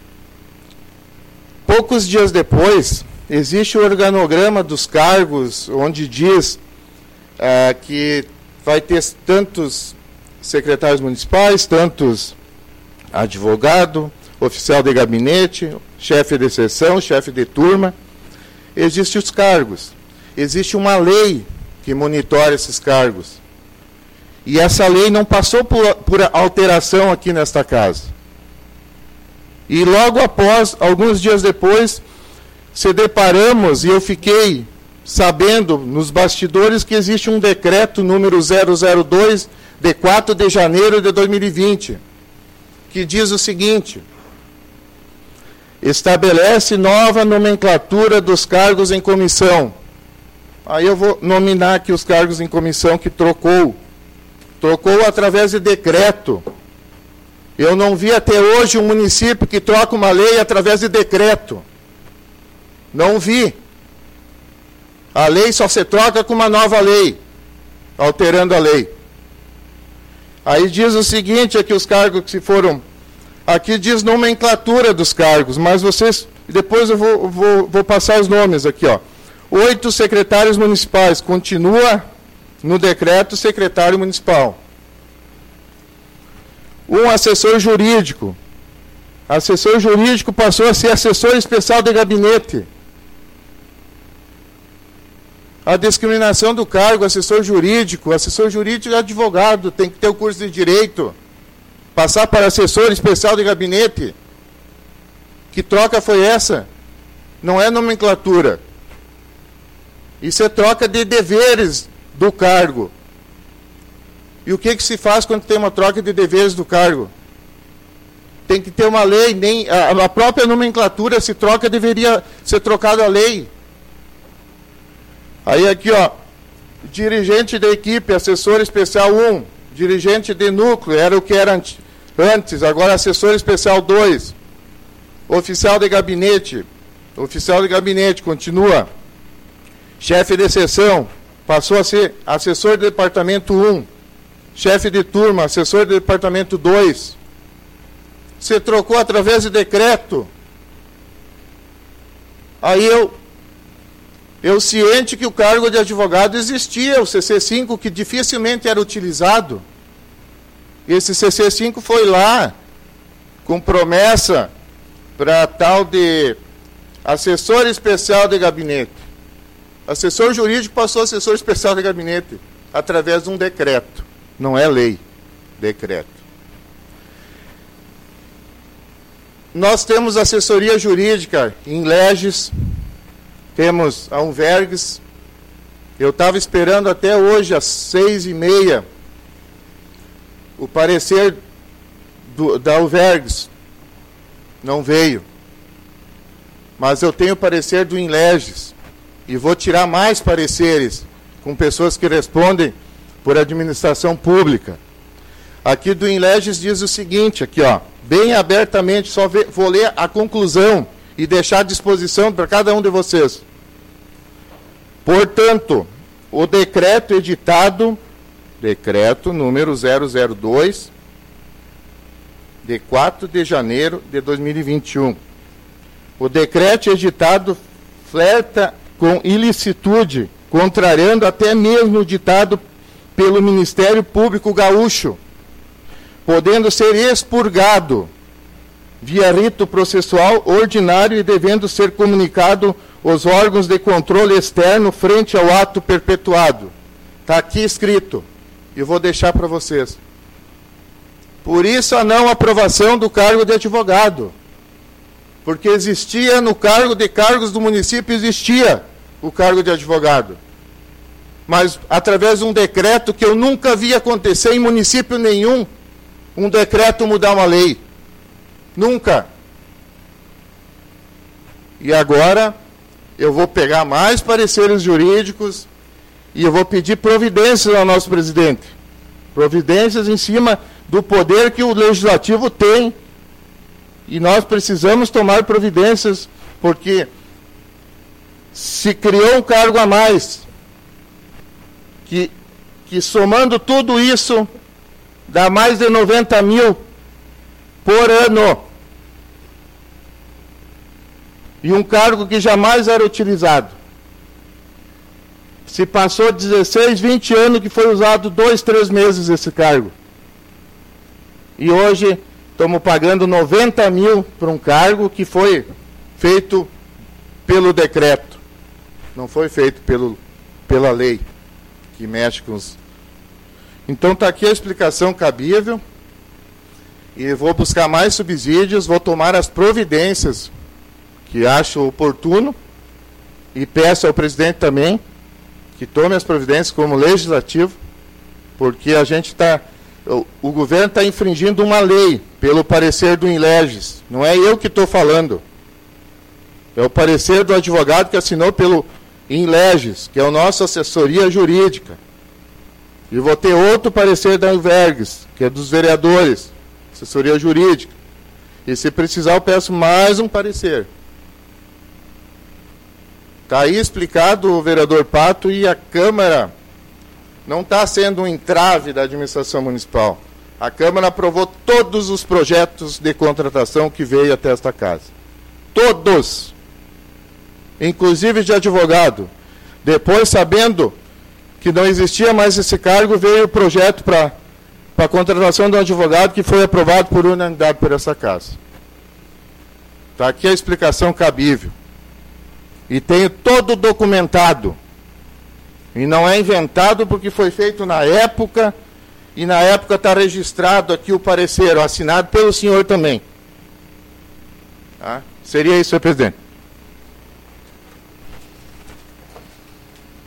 poucos dias depois, existe o organograma dos cargos, onde diz que vai ter tantos secretários municipais, tantos advogado, oficial de gabinete, chefe de seção, chefe de turma. Existem os cargos. Existe uma lei que monitora esses cargos. E essa lei não passou por alteração aqui nesta casa. E logo após, alguns dias depois, se deparamos, e eu fiquei sabendo nos bastidores, que existe um decreto número 002, de 4 de janeiro de 2020, que diz o seguinte: estabelece nova nomenclatura dos cargos em comissão. Aí eu vou nominar aqui os cargos em comissão que trocou. Trocou através de decreto. Eu não vi até hoje um município que troca uma lei através de decreto. Não vi. A lei só se troca com uma nova lei, alterando a lei. Aí diz o seguinte, aqui os cargos que se foram... Aqui diz nomenclatura dos cargos, mas vocês... Depois eu vou passar os nomes aqui, ó. 8 secretários municipais, continua no decreto secretário municipal. Um assessor jurídico. Assessor jurídico passou a ser assessor especial de gabinete. A discriminação do cargo, assessor jurídico é advogado, tem que ter o curso de direito. Passar para assessor especial de gabinete. Que troca foi essa? Não é nomenclatura. Isso é troca de deveres do cargo. E o que se faz quando tem uma troca de deveres do cargo? Tem que ter uma lei, nem a própria nomenclatura se troca, deveria ser trocada a lei. Aí aqui, ó, dirigente da equipe, assessor especial 1, dirigente de núcleo, era o que era antes, agora assessor especial 2, oficial de gabinete, continua, chefe de seção, passou a ser assessor de departamento 1, chefe de turma, assessor de departamento 2, você trocou através de decreto. Aí eu ciente que o cargo de advogado existia, o CC5, que dificilmente era utilizado. Esse CC5 foi lá com promessa para tal de assessor especial de gabinete. Assessor jurídico passou a assessor especial de gabinete através de um decreto. Não é lei, decreto. Nós temos assessoria jurídica em Leges, temos a Unvergs. Eu estava esperando até hoje, às 6h30, o parecer da Unvergs. Não veio. Mas eu tenho o parecer do Inleges. E vou tirar mais pareceres com pessoas que respondem por administração pública. Aqui do Inleges diz o seguinte, aqui ó, bem abertamente, só vou ler a conclusão e deixar à disposição para cada um de vocês. Portanto, o decreto editado, decreto número 002, de 4 de janeiro de 2021. O decreto editado flerta com ilicitude, contrariando até mesmo o ditado pelo Ministério Público Gaúcho, podendo ser expurgado via rito processual ordinário e devendo ser comunicado aos órgãos de controle externo frente ao ato perpetuado. Está aqui escrito, e vou deixar para vocês. Por isso a não aprovação do cargo de advogado, porque existia no cargo de cargos do município, existia o cargo de advogado. Mas através de um decreto que eu nunca vi acontecer em município nenhum, um decreto mudar uma lei. Nunca. E agora eu vou pegar mais pareceres jurídicos e eu vou pedir providências ao nosso presidente. Providências em cima do poder que o legislativo tem. E nós precisamos tomar providências, porque se criou um cargo a mais, que somando tudo isso, dá mais de 90 mil por ano. E um cargo que jamais era utilizado. Se passou 16, 20 anos que foi usado 2, 3 meses esse cargo. E hoje estamos pagando 90 mil por um cargo que foi feito pelo decreto. Não foi feito pela lei que mexe com os... Então está aqui a explicação cabível. E vou buscar mais subsídios, vou tomar as providências que acho oportuno. E peço ao presidente também que tome as providências como legislativo, porque a gente está... O governo está infringindo uma lei, pelo parecer do Inleges. Não é eu que estou falando. É o parecer do advogado que assinou pelo Inleges, que é a nossa assessoria jurídica. E vou ter outro parecer da Unvergs, que é dos vereadores, assessoria jurídica. E se precisar eu peço mais um parecer. Está aí explicado o vereador Pato, e a Câmara não está sendo um entrave da administração municipal. A Câmara aprovou todos os projetos de contratação que veio até esta casa. Todos. Inclusive de advogado. Depois, sabendo que não existia mais esse cargo, veio o projeto para a contratação de um advogado, que foi aprovado por unanimidade por essa casa. Está aqui a explicação cabível. E tenho todo documentado. E não é inventado, porque foi feito na época, e na época está registrado aqui o parecer, assinado pelo senhor também. Tá? Seria isso, senhor presidente.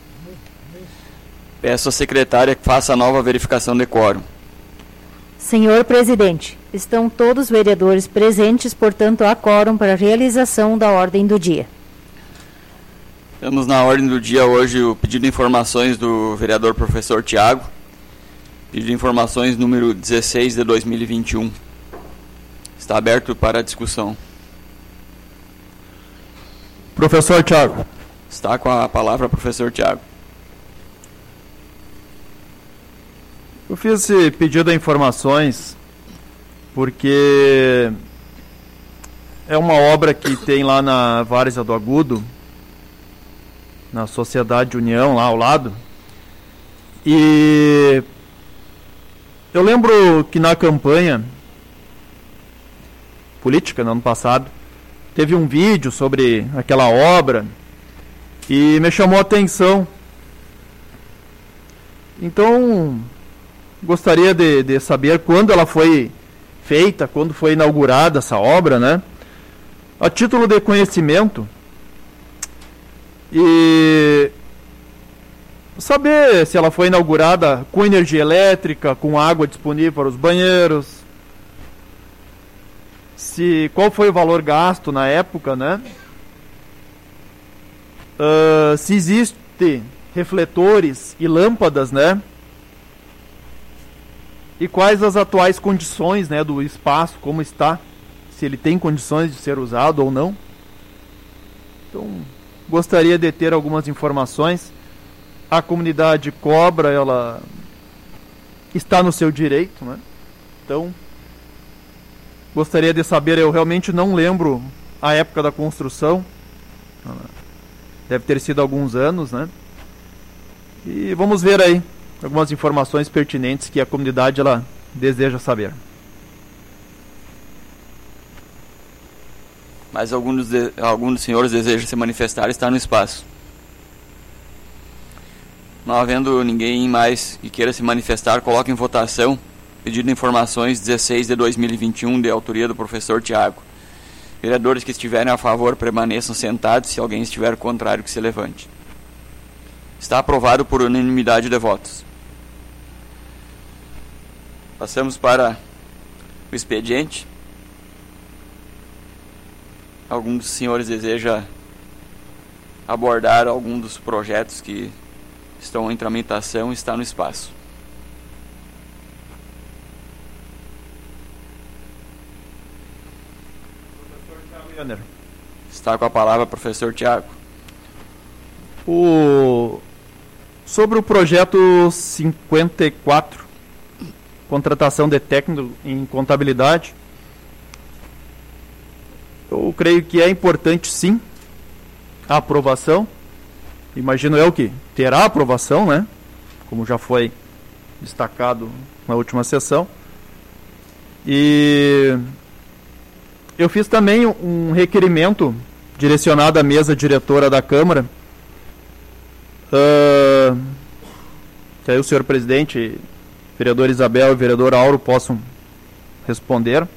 Peço à secretária que faça a nova verificação de quórum. Senhor presidente, estão todos os vereadores presentes, portanto há quórum para a realização da ordem do dia. Temos na ordem do dia hoje o pedido de informações do vereador professor Tiago. Pedido de informações número 16 de 2021. Está aberto para discussão. Professor Tiago. Está com a palavra professor Tiago. Eu fiz esse pedido de informações porque é uma obra que tem lá na Várzea do Agudo, na Sociedade União, lá ao lado. E eu lembro que na campanha política, no ano passado, teve um vídeo sobre aquela obra e me chamou a atenção. Então, gostaria de saber quando ela foi feita, quando foi inaugurada essa obra, né? A título de conhecimento. E saber se ela foi inaugurada com energia elétrica, com água disponível para os banheiros, qual foi o valor gasto na época, né? Se existe refletores e lâmpadas, né? E quais as atuais condições, né, do espaço, como está, se ele tem condições de ser usado ou não. Então, gostaria de ter algumas informações. A comunidade cobra, ela está no seu direito, né? Então, gostaria de saber, eu realmente não lembro a época da construção. Deve ter sido alguns anos, né? E vamos ver aí algumas informações pertinentes que a comunidade ela deseja saber. Mas algum dos senhores deseja se manifestar, está no espaço. Não havendo ninguém mais que queira se manifestar, coloque em votação pedido de informações 16 de 2021, de autoria do professor Tiago. Vereadores que estiverem a favor permaneçam sentados, se alguém estiver contrário que se levante. Está aprovado por unanimidade de votos. Passamos para o expediente. Algum dos senhores deseja abordar algum dos projetos que estão em tramitação? Está no espaço. Está com a palavra o professor Tiago. Sobre o projeto 54, contratação de técnico em contabilidade, eu creio que é importante sim a aprovação. Imagino eu que terá aprovação, né? Como já foi destacado na última sessão. E eu fiz também um requerimento direcionado à mesa diretora da Câmara. Que aí o senhor presidente, vereador Isabel e vereador Auro possam responder.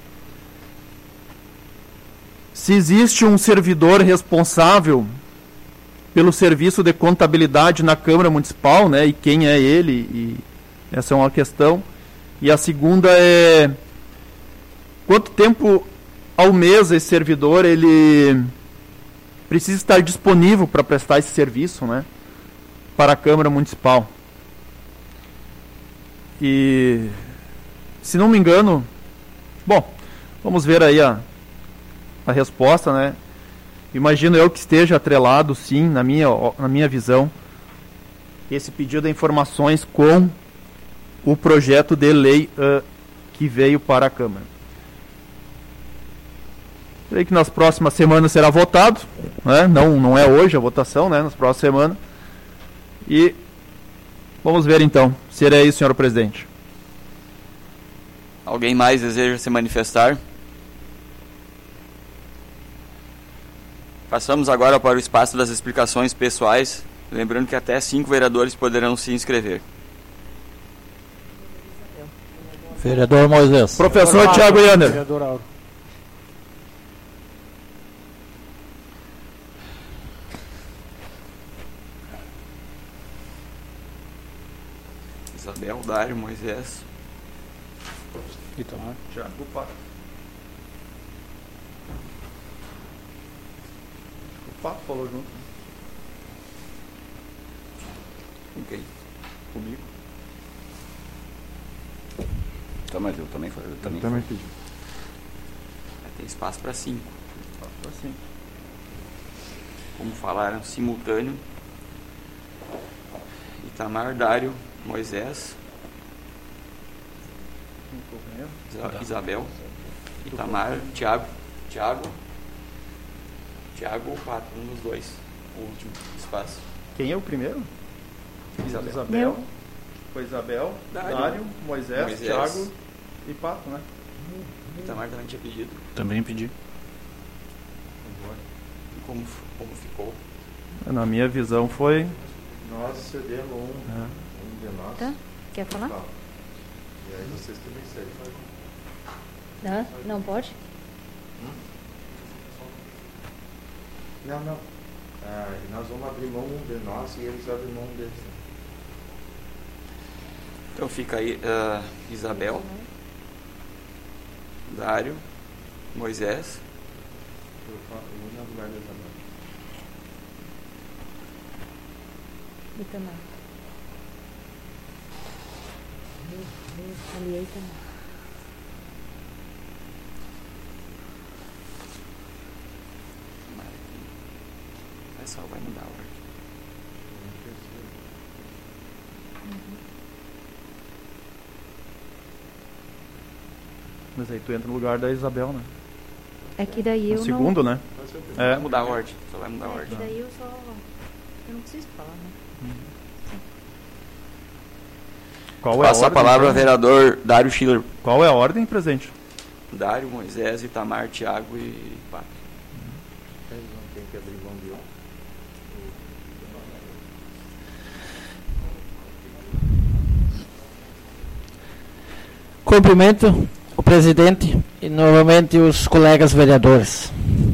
Se existe um servidor responsável pelo serviço de contabilidade na Câmara Municipal, né, e quem é ele, e essa é uma questão. E a segunda é quanto tempo ao mês esse servidor ele precisa estar disponível para prestar esse serviço, né, para a Câmara Municipal. E se não me engano, bom, vamos ver aí a resposta, né? Imagino eu que esteja atrelado, sim, na minha visão, esse pedido de informações com o projeto de lei que veio para a Câmara. Creio que nas próximas semanas será votado, né? Não é hoje a votação, né? Nas próximas semanas. E vamos ver então. Será isso, senhor presidente. Alguém mais deseja se manifestar? Passamos agora para o espaço das explicações pessoais, lembrando que até 5 vereadores poderão se inscrever. Vereador Moisés. Professor Tiago Yander. Vereador Auro. Isabel, Dário, Moisés. Itamar. Tiago, Pato. O Pato falou junto. Com quem? Comigo. Tá, mas eu também pedi. Tem espaço para 5. Espaço para 5. Como falaram, simultâneo. Itamar, Dário, Moisés, Isabel, Itamar, Tiago ou Pato, um dos dois. O último espaço. Quem é o primeiro? Isabel. Eu. Foi Isabel, Dário, Moisés, Tiago e Pato, né? Itamar também tinha pedido. Também pedi. E como ficou? Na minha visão foi... Nós cedemos um de nós. Tá? Quer falar? Tá. E aí vocês também cedem. Não pode? Não. Nós vamos abrir mão de nós e eles abrem mão deles. Então fica aí Isabel, Dário, Moisés. Eu no lugar da Isabel. Itamar. Ali é Itamar. Só vai mudar a ordem. Mas aí tu entra no lugar da Isabel, né? É que daí eu No segundo, não... né? Vai mudar a ordem. Só vai mudar a É que ordem. daí eu não preciso falar, né? Qual é a Passa a ordem, palavra ao então? vereador Dário Schiller. Qual é a ordem, presidente? Dário, Moisés, Itamar, Tiago e Pato. Eles não têm que abrir mão de um. Cumprimento o presidente e novamente os colegas vereadores.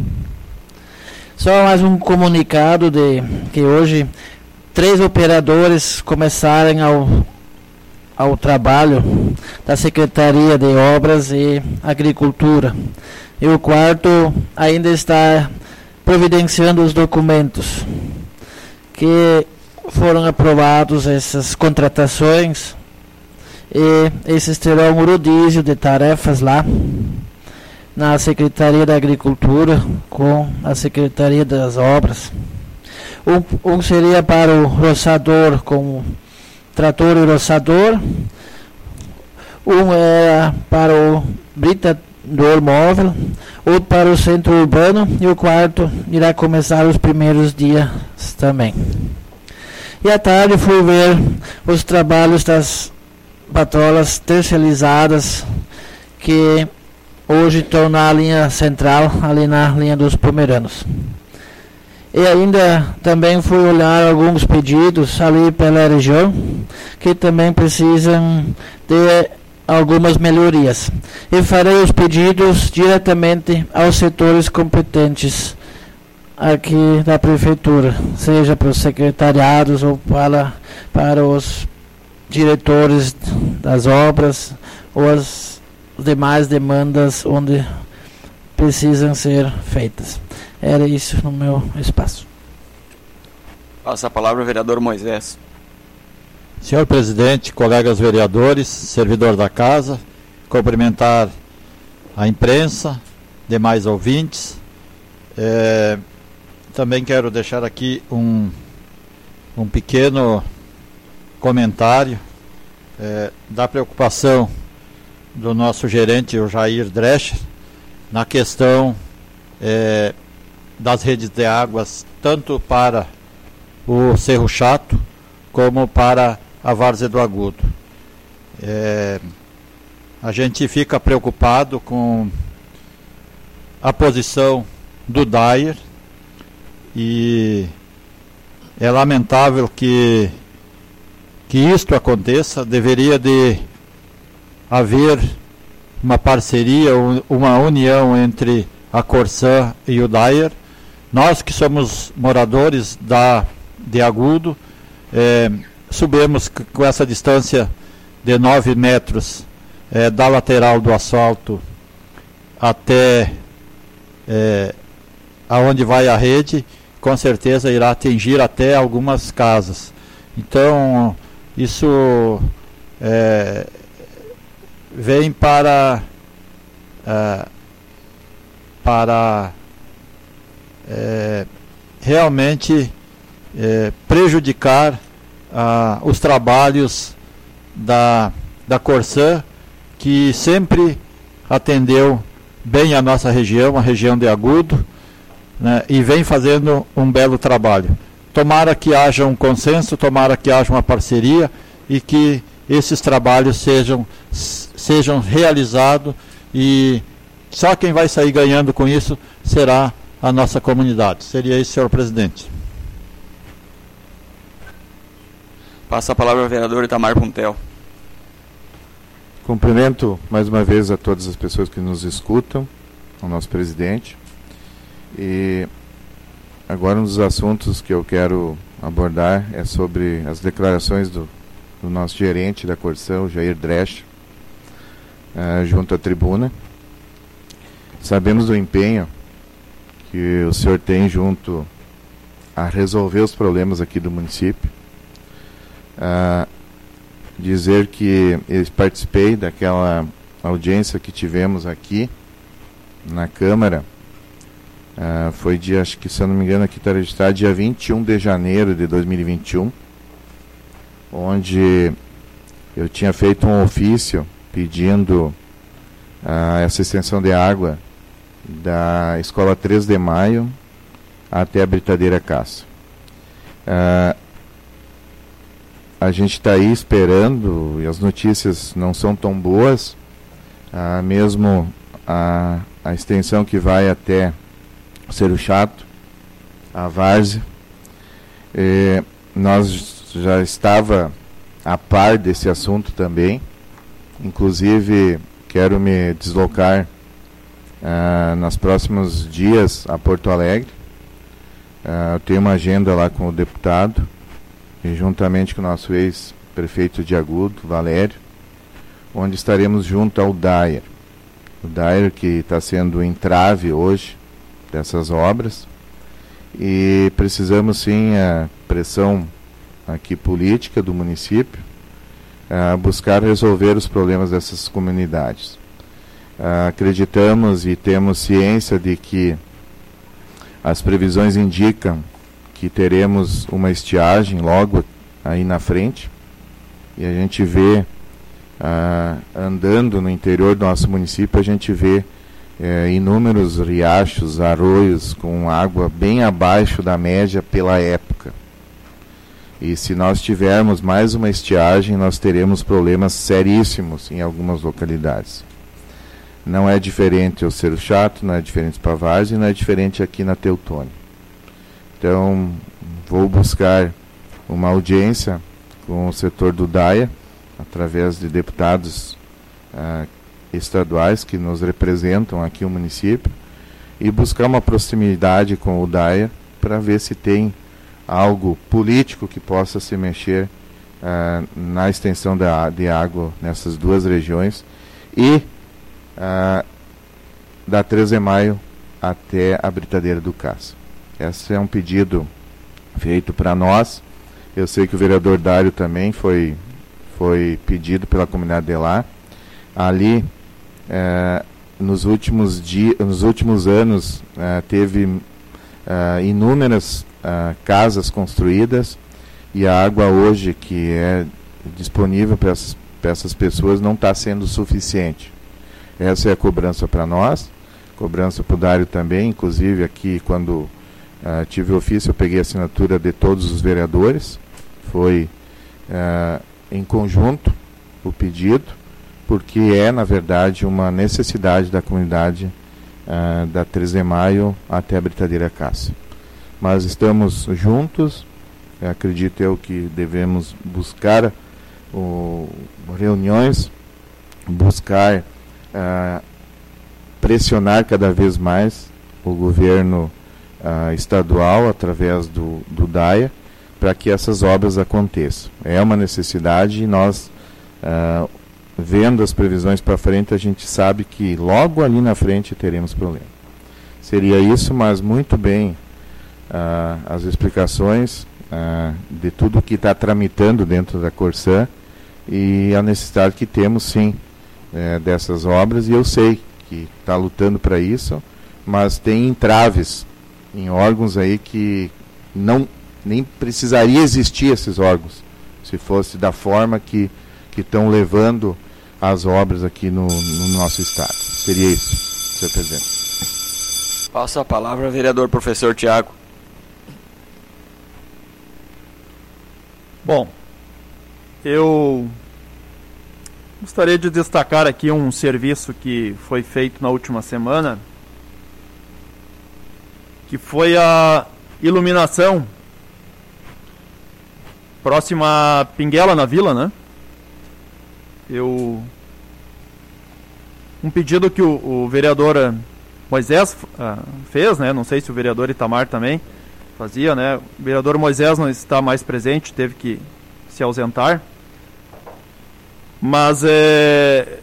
Só mais um comunicado de que hoje 3 operadores começaram ao trabalho da Secretaria de Obras e Agricultura. E o 4º ainda está providenciando os documentos que foram aprovados, essas contratações, e esses terão um rodízio de tarefas lá na Secretaria da Agricultura com a Secretaria das Obras. Um seria para o roçador com trator e roçador, um é para o britador móvel, outro para o centro urbano e o 4º irá começar os primeiros dias também. E à tarde fui ver os trabalhos das patrolas terceirizadas que hoje estão na linha central, ali na linha dos Pomeranos. E ainda também fui olhar alguns pedidos ali pela região que também precisam de algumas melhorias. E farei os pedidos diretamente aos setores competentes aqui da prefeitura, seja para os secretariados ou para os diretores das obras ou as demais demandas onde precisam ser feitas. Era isso no meu espaço. Passa a palavra ao vereador Moisés. Senhor presidente, colegas vereadores, servidor da casa, cumprimentar a imprensa, demais ouvintes. Também quero deixar aqui um pequeno comentário da preocupação do nosso gerente, o Jair Drescher, na questão das redes de águas, tanto para o Cerro Chato como para a Várzea do Agudo. A gente fica preocupado com a posição do Dair e é lamentável que isto aconteça. Deveria de haver uma parceria, uma união entre a Corsã e o Dair. Nós que somos moradores de Agudo, sabemos que com essa distância de 9 metros da lateral do asfalto até aonde vai a rede, com certeza irá atingir até algumas casas. Então, isso vem para realmente prejudicar os trabalhos da Corsã, que sempre atendeu bem a nossa região, a região de Agudo, né, e vem fazendo um belo trabalho. Tomara que haja um consenso, tomara que haja uma parceria e que esses trabalhos sejam realizados, e só quem vai sair ganhando com isso será a nossa comunidade. Seria isso, senhor presidente. Passa a palavra ao vereador Itamar Puntel. Cumprimento mais uma vez a todas as pessoas que nos escutam, ao nosso presidente. E agora um dos assuntos que eu quero abordar é sobre as declarações do nosso gerente da Corsã, o Jair Dresch, junto à tribuna. Sabemos do empenho que o senhor tem junto a resolver os problemas aqui do município. Dizer que eu participei daquela audiência que tivemos aqui na Câmara, foi dia, acho que se eu não me engano aqui está registrado, dia 21 de janeiro de 2021, onde eu tinha feito um ofício pedindo essa extensão de água da Escola 3 de Maio até a Britadeira Caça. A gente está aí esperando, e as notícias não são tão boas, mesmo a extensão que vai até Cerro Chato, a Várzea. Nós já estava a par desse assunto também, inclusive quero me deslocar nos próximos dias a Porto Alegre. Eu tenho uma agenda lá com o deputado, e juntamente com o nosso ex-prefeito de Agudo, Valério, onde estaremos junto ao Dyer. O Dyer que está sendo o entrave hoje dessas obras, e precisamos sim a pressão aqui política do município, buscar resolver os problemas dessas comunidades. Acreditamos e temos ciência de que as previsões indicam que teremos uma estiagem logo aí na frente, e a gente vê, andando no interior do nosso município, a gente vê inúmeros riachos, arroios com água bem abaixo da média pela época. E se nós tivermos mais uma estiagem, nós teremos problemas seríssimos em algumas localidades. Não é diferente o Cerro Chato, não é diferente para Várzea, não é diferente aqui na Teutônia. Então, vou buscar uma audiência com o setor do DAIA, através de deputados estaduais que nos representam aqui o município, e buscar uma proximidade com o DAIA para ver se tem algo político que possa se mexer na extensão de água nessas duas regiões, e da 3 de Maio até a Britadeira do Caça. Esse é um pedido feito para nós. Eu sei que o vereador Dário também foi pedido pela comunidade de lá. Ali, nos últimos anos, teve inúmeras casas construídas, e a água hoje que é disponível para essas pessoas não está sendo suficiente. Essa é a cobrança para nós, cobrança para o Dário também. Inclusive aqui, quando tive o ofício, eu peguei a assinatura de todos os vereadores. Foi em conjunto o pedido, porque é, na verdade, uma necessidade da comunidade da 3 de Maio até a Britadeira Caça. Mas estamos juntos, acredito eu que devemos buscar reuniões, buscar pressionar cada vez mais o governo estadual, através do DAIA, para que essas obras aconteçam. É uma necessidade, e nós vendo as previsões para frente, a gente sabe que logo ali na frente teremos problema. Seria isso, mas muito bem as explicações de tudo que está tramitando dentro da Corsã e a necessidade que temos, sim, dessas obras, e eu sei que está lutando para isso, mas tem entraves em órgãos aí que nem precisaria existir esses órgãos, se fosse da forma que estão levando as obras aqui no nosso estado. Seria isso, senhor presidente. Passo a palavra ao vereador professor Tiago. Bom, eu gostaria de destacar aqui um serviço que foi feito na última semana, que foi a iluminação próxima a Pinguela, na Vila, né? Um pedido que o vereador Moisés fez, né? Não sei se o vereador Itamar também fazia, né? O vereador Moisés não está mais presente, teve que se ausentar. Mas é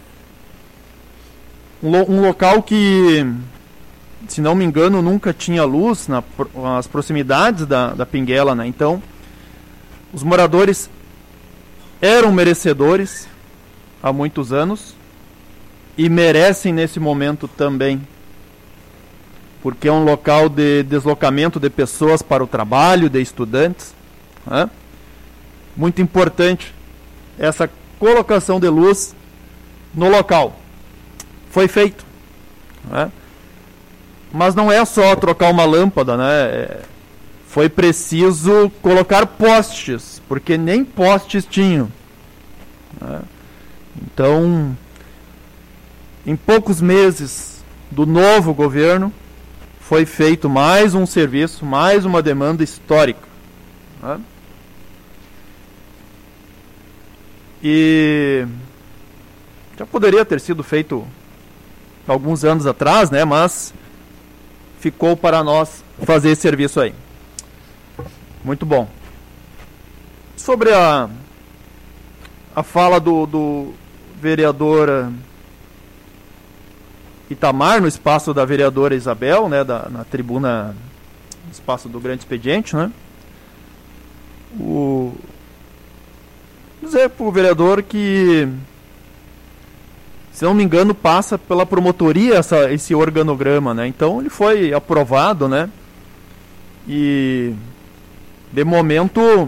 um local que, se não me engano, nunca tinha luz nas proximidades da Pinguela, né? Então, os moradores eram merecedores há muitos anos e merecem nesse momento também, porque é um local de deslocamento de pessoas para o trabalho, de estudantes, né? Muito importante essa colocação de luz no local. Foi feito, né? Mas não é só trocar uma lâmpada, né? Foi preciso colocar postes, porque nem postes tinham, né? Então, em poucos meses do novo governo, foi feito mais um serviço, mais uma demanda histórica, né? E já poderia ter sido feito alguns anos atrás, né? Mas ficou para nós fazer esse serviço aí. Muito bom. Sobre a fala do vereador Itamar no espaço da vereadora Isabel, né, na tribuna, no espaço do Grande Expediente, né? Dizer para o vereador que, se não me engano, passa pela promotoria esse organograma, né? Então ele foi aprovado, né? E de momento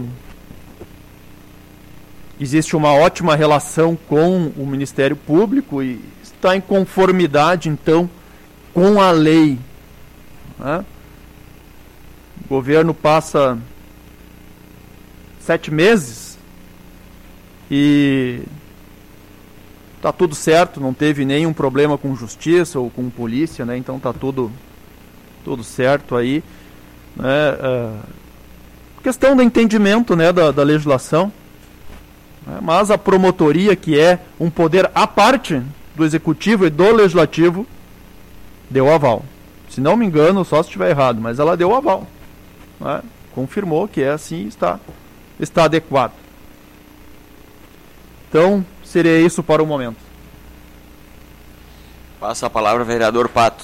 existe uma ótima relação com o Ministério Público e está em conformidade, então, com a lei, né? O governo passa 7 meses e está tudo certo, não teve nenhum problema com justiça ou com polícia, né? Então está tudo certo aí, né? Questão do entendimento, né, da legislação, né? Mas a promotoria, que é um poder à parte do executivo e do legislativo, deu aval. Se não me engano, só se estiver errado, mas ela deu aval, né? Confirmou que é assim, está adequado. Então, seria isso para o momento. Passa a palavra ao vereador Pato.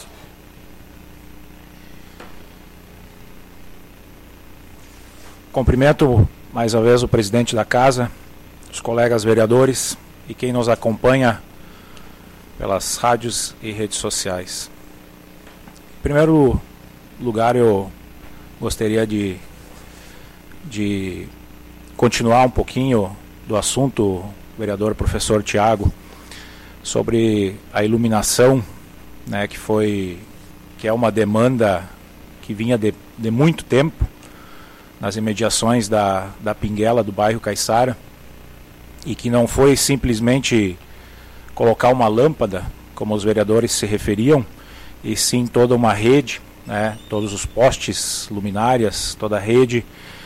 Cumprimento mais uma vez o presidente da casa, os colegas vereadores e quem nos acompanha pelas rádios e redes sociais. Em primeiro lugar, eu gostaria de continuar um pouquinho do assunto, vereador professor Tiago, sobre a iluminação, né, que é uma demanda que vinha de muito tempo nas imediações da Pinguela, do bairro Caiçara, e que não foi simplesmente colocar uma lâmpada, como os vereadores se referiam, e sim toda uma rede, né, todos os postes, luminárias, toda a rede,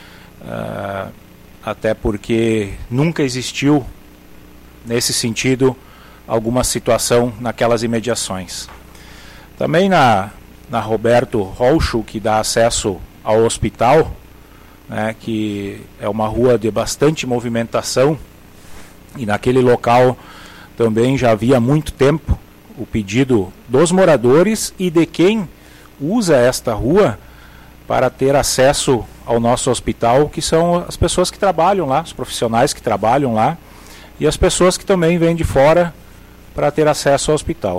até porque nunca existiu, nesse sentido, alguma situação naquelas imediações. Também na Roberto Roxo, que dá acesso ao hospital, né, que é uma rua de bastante movimentação, E naquele local também já havia muito tempo o pedido dos moradores e de quem usa esta rua para ter acesso ao nosso hospital, que são as pessoas que trabalham lá, os profissionais que trabalham lá, e as pessoas que também vêm de fora para ter acesso ao hospital.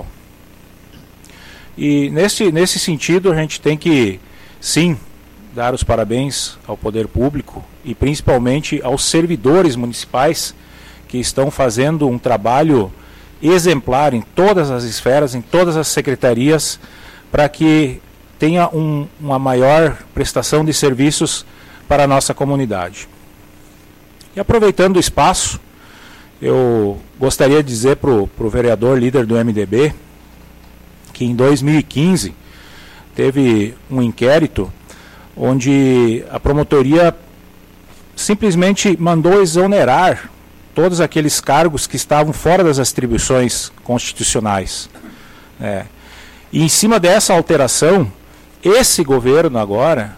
E nesse sentido a gente tem que, sim, dar os parabéns ao poder público e principalmente aos servidores municipais que estão fazendo um trabalho exemplar em todas as esferas, em todas as secretarias, para que tenha uma maior prestação de serviços para a nossa comunidade. E aproveitando o espaço, eu gostaria de dizer para o vereador líder do MDB que em 2015 teve um inquérito onde a promotoria simplesmente mandou exonerar todos aqueles cargos que estavam fora das atribuições constitucionais. E em cima dessa alteração, esse governo agora,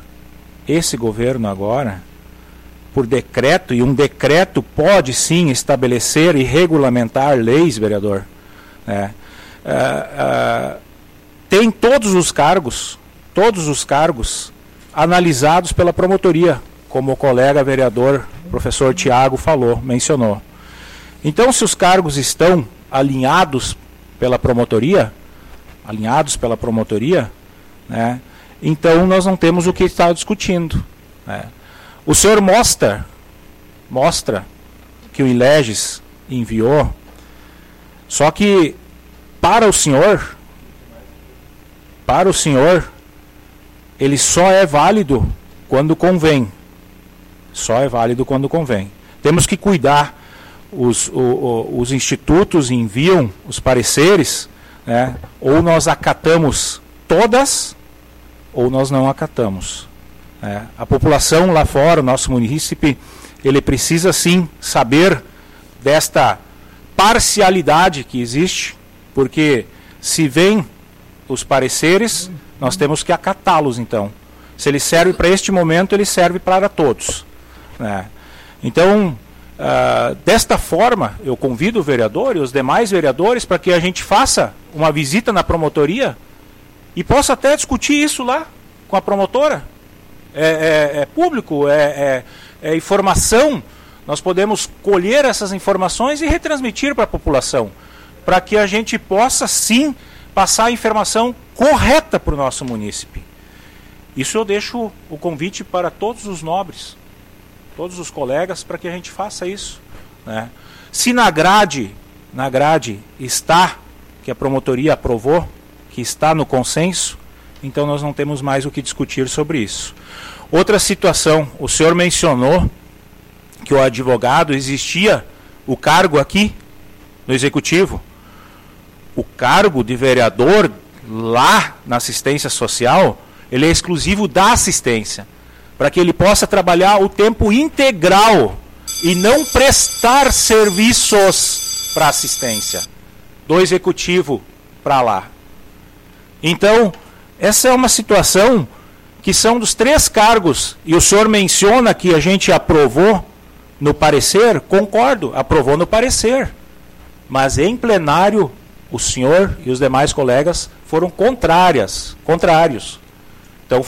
por decreto, e um decreto pode sim estabelecer e regulamentar leis, vereador, tem todos os cargos analisados pela promotoria, como o colega vereador, professor Tiago mencionou. Então, se os cargos estão alinhados pela promotoria, então nós não temos o que estar discutindo. O senhor mostra que o ILEGES enviou, só que para o senhor, ele só é válido quando convém. Temos que cuidar. Os institutos enviam os pareceres, ou nós acatamos todas, ou nós não acatamos. A população lá fora, o nosso município, ele precisa sim saber desta parcialidade que existe, porque se vem os pareceres, nós temos que acatá-los então. Se ele serve para este momento, ele serve para todos. Então, desta forma, eu convido o vereador e os demais vereadores para que a gente faça uma visita na promotoria e possa até discutir isso lá com a promotora. É público, é informação. Nós podemos colher essas informações e retransmitir para a população, para que a gente possa sim passar a informação correta para o nosso munícipe. Isso eu deixo o convite para todos os nobres, todos os colegas, para que a gente faça isso. Se na grade está, que a promotoria aprovou, que está no consenso, então nós não temos mais o que discutir sobre isso. Outra situação, o senhor mencionou que o advogado, existia o cargo aqui no Executivo. O cargo de vereador lá na assistência social, ele é exclusivo da assistência, para que ele possa trabalhar o tempo integral e não prestar serviços para assistência do Executivo para lá. Então, essa é uma situação que são dos 3 cargos, e o senhor menciona que a gente aprovou no parecer, concordo, aprovou no parecer, mas em plenário o senhor e os demais colegas foram contrários. Então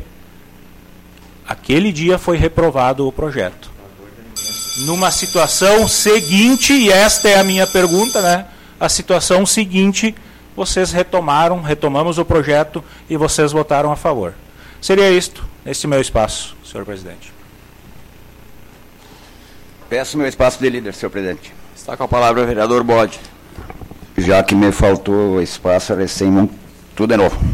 aquele dia foi reprovado o projeto. Numa situação seguinte, e esta é a minha pergunta, a situação seguinte, vocês retomamos o projeto e vocês votaram a favor. Seria isto, nesse meu espaço, senhor presidente. Peço meu espaço de líder, senhor presidente. Está com a palavra o vereador Bode. Já que me faltou espaço, tudo de novo.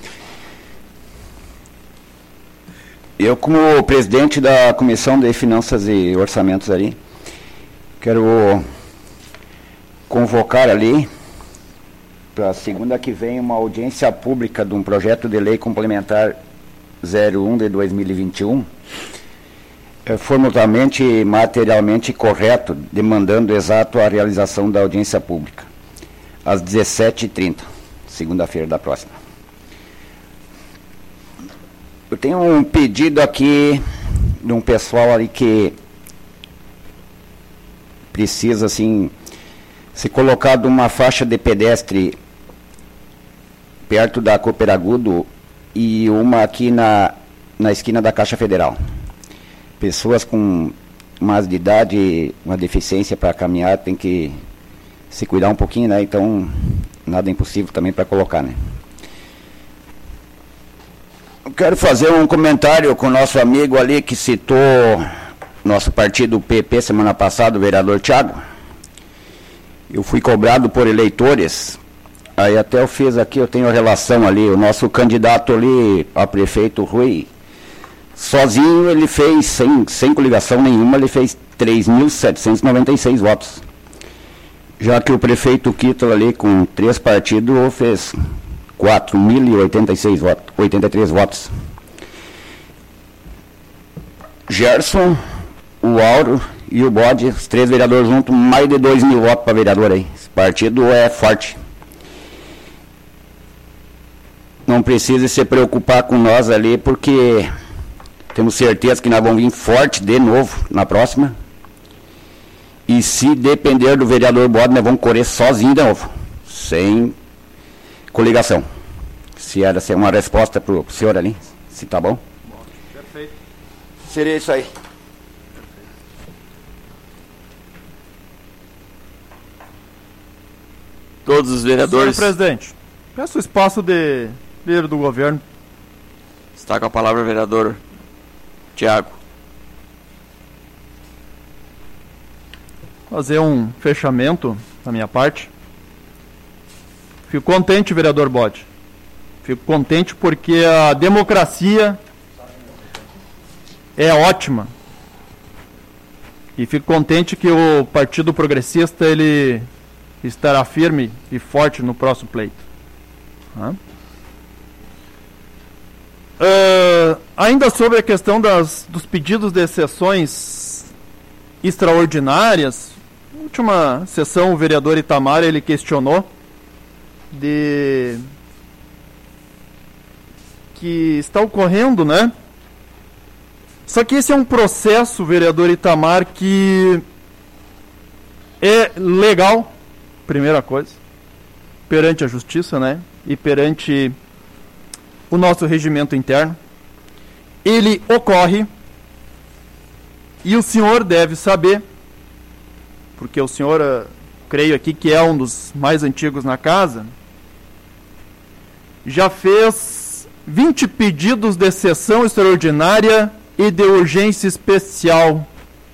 Eu, como presidente da Comissão de Finanças e Orçamentos ali, quero convocar ali, para segunda que vem, uma audiência pública de um projeto de lei complementar 01 de 2021, formalmente e materialmente correto, demandando exato a realização da audiência pública, às 17h30, segunda-feira da próxima. Eu tenho um pedido aqui de um pessoal ali que precisa, assim, ser colocado uma faixa de pedestre perto da Cooperagudo e uma aqui na esquina da Caixa Federal. Pessoas com mais de idade, uma deficiência para caminhar, tem que se cuidar um pouquinho, né? Então, nada impossível também para colocar, né? Eu quero fazer um comentário com o nosso amigo ali que citou nosso partido PP semana passada, o vereador Thiago. Eu fui cobrado por eleitores, aí até eu fiz aqui, eu tenho relação ali, o nosso candidato ali, a prefeito Rui, sozinho ele fez, sem coligação nenhuma, ele fez 3.796 votos. Já que o prefeito Kittel ali, com 3 partidos, fez 4.083 votos. Gerson, o Auro e o Bode, os 3 vereadores juntos, mais de 2.000 votos para vereador aí. Esse partido é forte. Não precisa se preocupar com nós ali, porque temos certeza que nós vamos vir forte de novo na próxima. E se depender do vereador Bode, nós vamos correr sozinho de novo, sem coligação. Se era uma resposta para o senhor ali, se tá bom? Perfeito. Seria isso aí. Todos os vereadores. Senhor presidente, peço espaço de líder do governo. Está com a palavra o vereador Thiago. Fazer um fechamento da minha parte. Fico contente, vereador Bode. Fico contente porque a democracia é ótima. E fico contente que o Partido Progressista ele estará firme e forte no próximo pleito. Ainda sobre a questão dos pedidos de sessões extraordinárias, na última sessão o vereador Itamar ele questionou que está ocorrendo, né? Só que esse é um processo, vereador Itamar, que é legal, primeira coisa, perante a justiça, né? E perante o nosso regimento interno. Ele ocorre e o senhor deve saber, porque o senhor, creio aqui que é um dos mais antigos na casa, já fez 20 pedidos de sessão extraordinária e de urgência especial.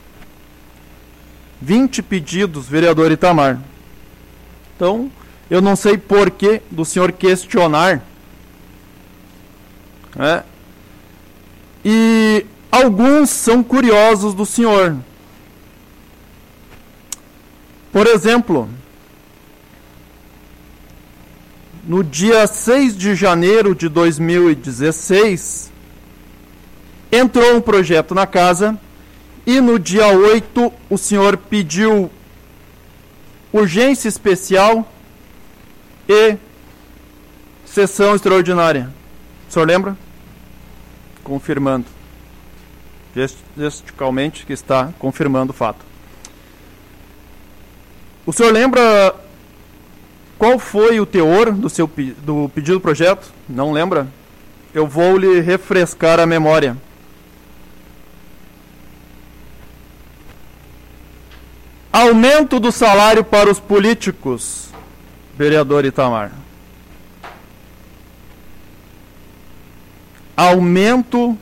20 pedidos, vereador Itamar. Então, eu não sei por que do senhor questionar, né? E alguns são curiosos do senhor. Por exemplo, no dia 6 de janeiro de 2016, entrou um projeto na casa e no dia 8 o senhor pediu urgência especial e sessão extraordinária. O senhor lembra? Confirmando. Gesticalmente que está confirmando o fato. O senhor lembra qual foi o teor do pedido do projeto? Não lembra? Eu vou lhe refrescar a memória. Aumento do salário para os políticos, vereador Itamar. Aumento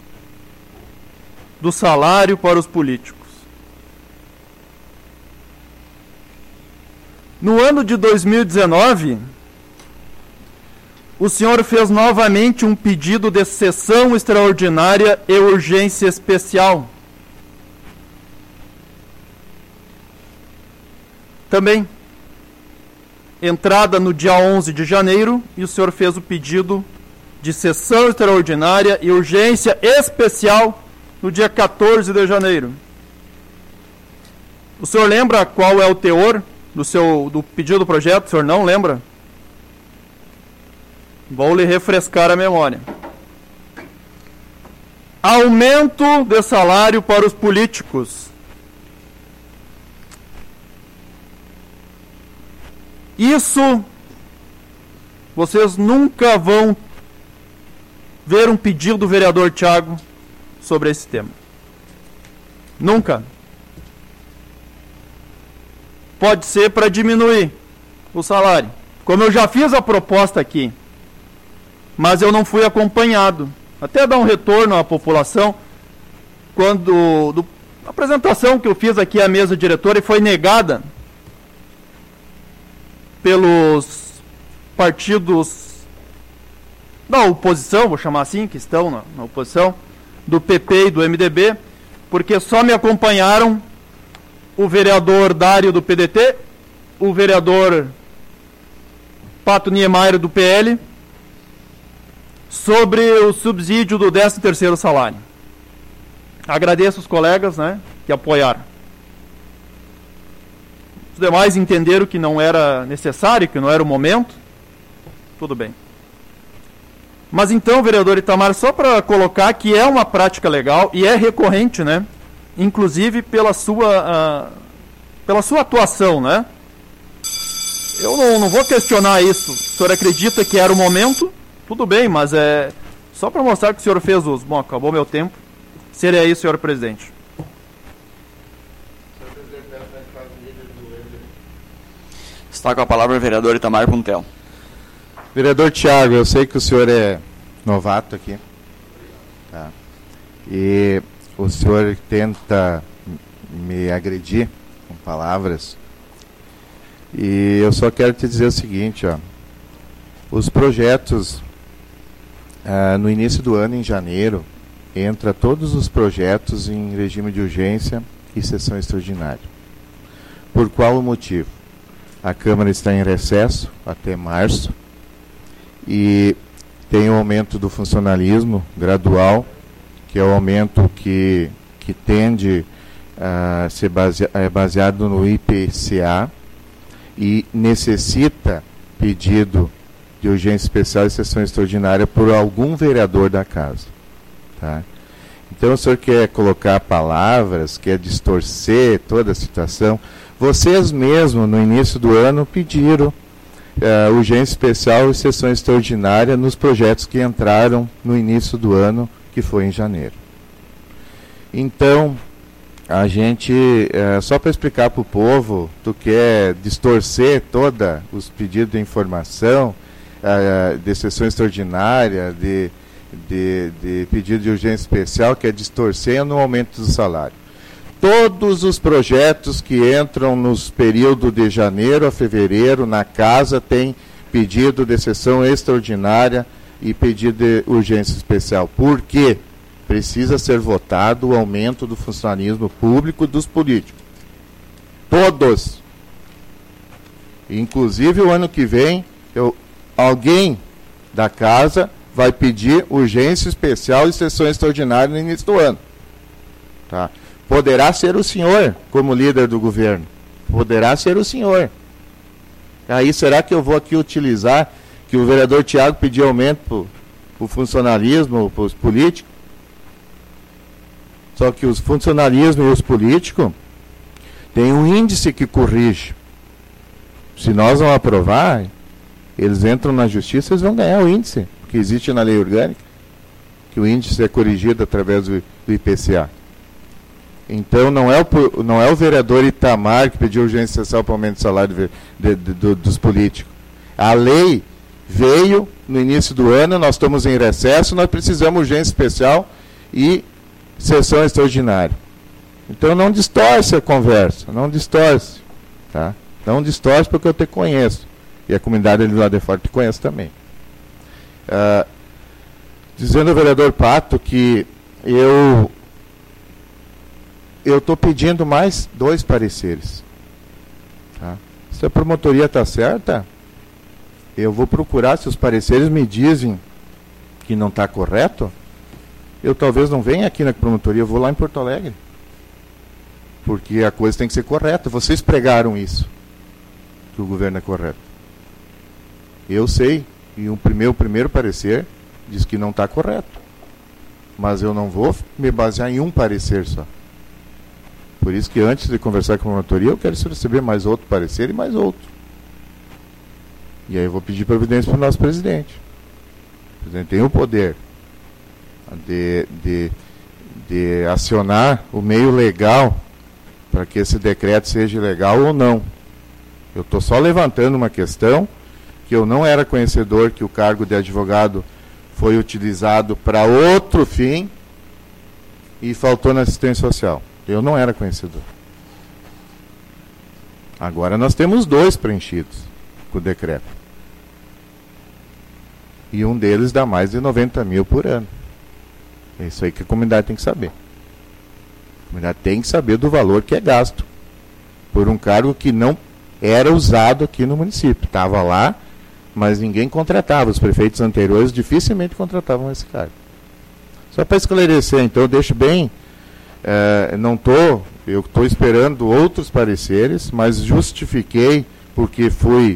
do salário para os políticos. No ano de 2019, o senhor fez novamente um pedido de sessão extraordinária e urgência especial. Também, entrada no dia 11 de janeiro, e o senhor fez o pedido de sessão extraordinária e urgência especial no dia 14 de janeiro. O senhor lembra qual é o teor do pedido do projeto? O senhor não lembra? Vou lhe refrescar a memória. Aumento de salário para os políticos. Isso, vocês nunca vão ver um pedido do vereador Thiago sobre esse tema. Nunca. Pode ser para diminuir o salário, como eu já fiz a proposta aqui, mas eu não fui acompanhado. Até dar um retorno à população, quando a apresentação que eu fiz aqui à mesa diretora e foi negada pelos partidos da oposição, vou chamar assim, que estão na oposição, do PP e do MDB, porque só me acompanharam o vereador Dário do PDT, o vereador Pato Niemeyer do PL, sobre o subsídio do 13º salário. Agradeço os colegas, né, que apoiaram. Os demais entenderam que não era necessário, que não era o momento. Tudo bem. Mas então, vereador Itamar, só para colocar que é uma prática legal e é recorrente, né? Inclusive pela sua atuação, né? Eu não vou questionar isso. O senhor acredita que era o momento? Tudo bem, mas é só para mostrar que o senhor fez uso. Bom, acabou meu tempo. Seria isso, senhor presidente. Está com a palavra o vereador Itamar Puntel. Vereador Thiago, eu sei que o senhor é novato aqui. Tá. E o senhor tenta me agredir com palavras. E eu só quero te dizer o seguinte, ó. Os projetos, no início do ano, em janeiro, entra todos os projetos em regime de urgência e sessão extraordinária. Por qual o motivo? A Câmara está em recesso até março e tem um aumento do funcionalismo gradual, que é o aumento que tende a ser baseado no IPCA e necessita pedido de urgência especial e sessão extraordinária por algum vereador da casa. Tá? Então o senhor quer colocar palavras, quer distorcer toda a situação. Vocês mesmos, no início do ano, pediram urgência especial e sessão extraordinária nos projetos que entraram no início do ano, que foi em janeiro. Então, a gente, só para explicar para o povo, tu quer distorcer todos os pedidos de informação, de sessão extraordinária, de pedido de urgência especial, que é distorcer no aumento do salário. Todos os projetos que entram nos períodos de janeiro a fevereiro na casa têm pedido de sessão extraordinária e pedido de urgência especial. Por quê? Precisa ser votado o aumento do funcionalismo público dos políticos. Todos. Inclusive o ano que vem, alguém da casa vai pedir urgência especial e sessão extraordinária no início do ano. Tá? Poderá ser o senhor como líder do governo. Poderá ser o senhor. Aí será que eu vou aqui utilizar que o vereador Thiago pediu aumento para o funcionalismo, para os políticos? Só que os funcionalismos e os políticos têm um índice que corrige. Se nós não aprovar, eles entram na justiça, eles vão ganhar o índice, que existe na lei orgânica, que o índice é corrigido através do IPCA. Então não é o vereador Itamar que pediu urgência especial para o aumento do salário dos políticos. A lei veio no início do ano, nós estamos em recesso, nós precisamos de urgência especial e sessão extraordinária. Então não distorce a conversa, não distorce. Tá? Não distorce porque eu te conheço. E a comunidade ali lá de fora te conhece também. Dizendo ao vereador Pato que eu estou pedindo mais 2 pareceres. Tá? Se a promotoria está certa, eu vou procurar, se os pareceres me dizem que não está correto, eu talvez não venha aqui na promotoria, eu vou lá em Porto Alegre. Porque a coisa tem que ser correta. Vocês pregaram isso, que o governo é correto. Eu sei, e o primeiro parecer diz que não está correto. Mas eu não vou me basear em um parecer só. Por isso que antes de conversar com a promotoria, eu quero receber mais outro parecer e mais outro. E aí eu vou pedir providência para o nosso presidente. O presidente tem o poder de acionar o meio legal para que esse decreto seja legal ou não. Eu estou só levantando uma questão que eu não era conhecedor que o cargo de advogado foi utilizado para outro fim e faltou na assistência social. Eu não era conhecedor. Agora nós temos 2 preenchidos com o decreto. E um deles dá mais de 90 mil por ano. É isso aí que a comunidade tem que saber. A comunidade tem que saber do valor que é gasto por um cargo que não era usado aqui no município. Estava lá, mas ninguém contratava. Os prefeitos anteriores dificilmente contratavam esse cargo. Só para esclarecer, então, eu deixo bem... eu estou esperando outros pareceres, mas justifiquei porque fui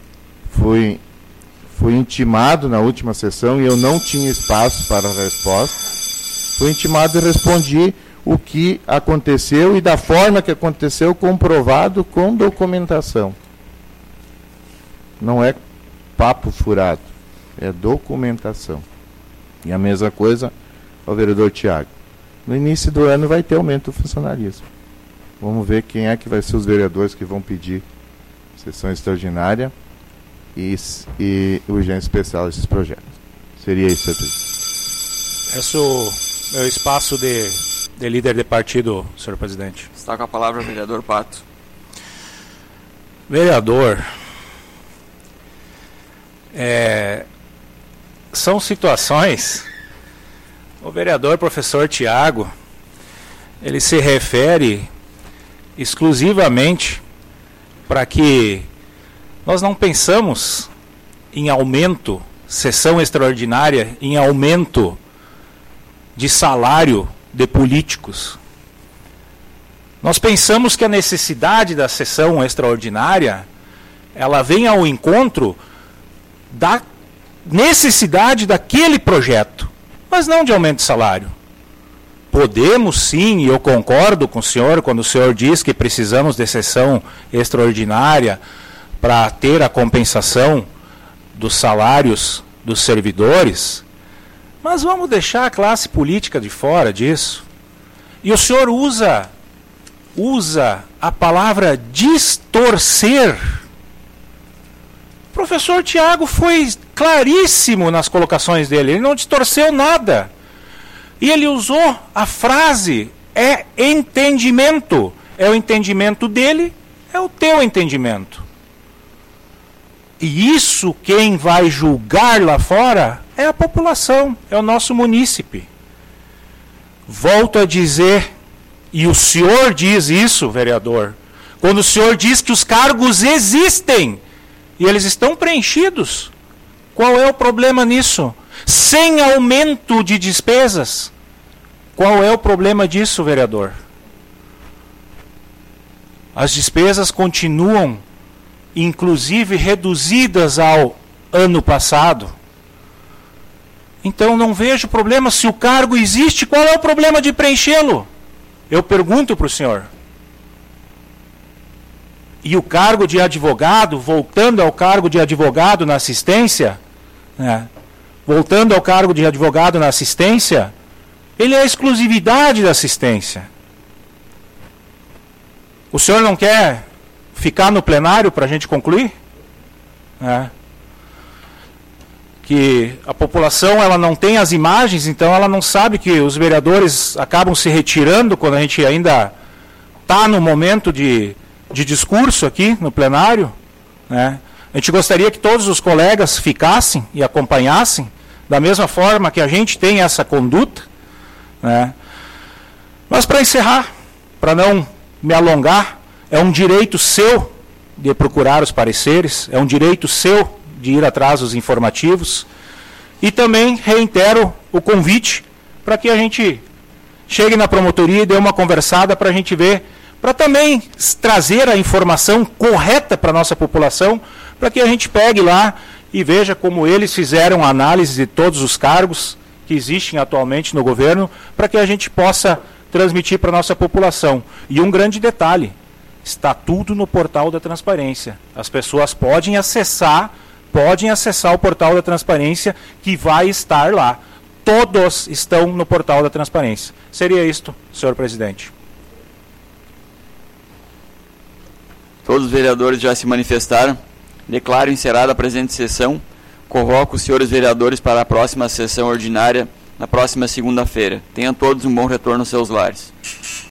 intimado na última sessão e eu não tinha espaço para a resposta. Fui intimado e respondi o que aconteceu e da forma que aconteceu, comprovado com documentação. Não é papo furado, é documentação. E a mesma coisa ao vereador Tiago. No início do ano vai ter aumento do funcionalismo. Vamos ver quem é que vai ser os vereadores que vão pedir sessão extraordinária e urgência especial desses projetos. Seria isso, senhor presidente. Esse é o meu espaço de líder de partido, senhor presidente. Está com a palavra o vereador Pato. Vereador, são situações... O vereador professor Tiago, ele se refere exclusivamente para que nós não pensamos em aumento, sessão extraordinária, em aumento de salário de políticos. Nós pensamos que a necessidade da sessão extraordinária, ela vem ao encontro da necessidade daquele projeto, mas não de aumento de salário. Podemos sim, e eu concordo com o senhor, quando o senhor diz que precisamos de sessão extraordinária para ter a compensação dos salários dos servidores, mas vamos deixar a classe política de fora disso. E o senhor usa a palavra distorcer. O professor Tiago foi claríssimo nas colocações dele, ele não distorceu nada. E ele usou a frase, é entendimento. É o entendimento dele, é o teu entendimento. E isso quem vai julgar lá fora é a população, é o nosso munícipe. Volto a dizer, e o senhor diz isso, vereador, quando o senhor diz que os cargos existem, e eles estão preenchidos. Qual é o problema nisso? Sem aumento de despesas. Qual é o problema disso, vereador? As despesas continuam, inclusive, reduzidas ao ano passado. Então não vejo problema. Se o cargo existe, qual é o problema de preenchê-lo? Eu pergunto para o senhor. E o cargo de advogado, voltando ao cargo de advogado na assistência, voltando ao cargo de advogado na assistência, ele é a exclusividade da assistência. O senhor não quer ficar no plenário para a gente concluir? Que a população ela não tem as imagens, então ela não sabe que os vereadores acabam se retirando quando a gente ainda está no momento de discurso aqui no plenário. A gente gostaria que todos os colegas ficassem e acompanhassem, da mesma forma que a gente tem essa conduta. Mas para encerrar, para não me alongar, é um direito seu de procurar os pareceres, é um direito seu de ir atrás dos informativos, e também reitero o convite para que a gente chegue na promotoria e dê uma conversada para a gente ver, para também trazer a informação correta para a nossa população, para que a gente pegue lá e veja como eles fizeram a análise de todos os cargos que existem atualmente no governo, para que a gente possa transmitir para a nossa população. E um grande detalhe, está tudo no portal da transparência. As pessoas podem acessar podem acessar o portal da transparência, que vai estar lá. Todos estão no portal da transparência. Seria isto, senhor presidente. Todos os vereadores já se manifestaram. Declaro encerrada a presente sessão. Convoco os senhores vereadores para a próxima sessão ordinária, na próxima segunda-feira. Tenham todos um bom retorno aos seus lares.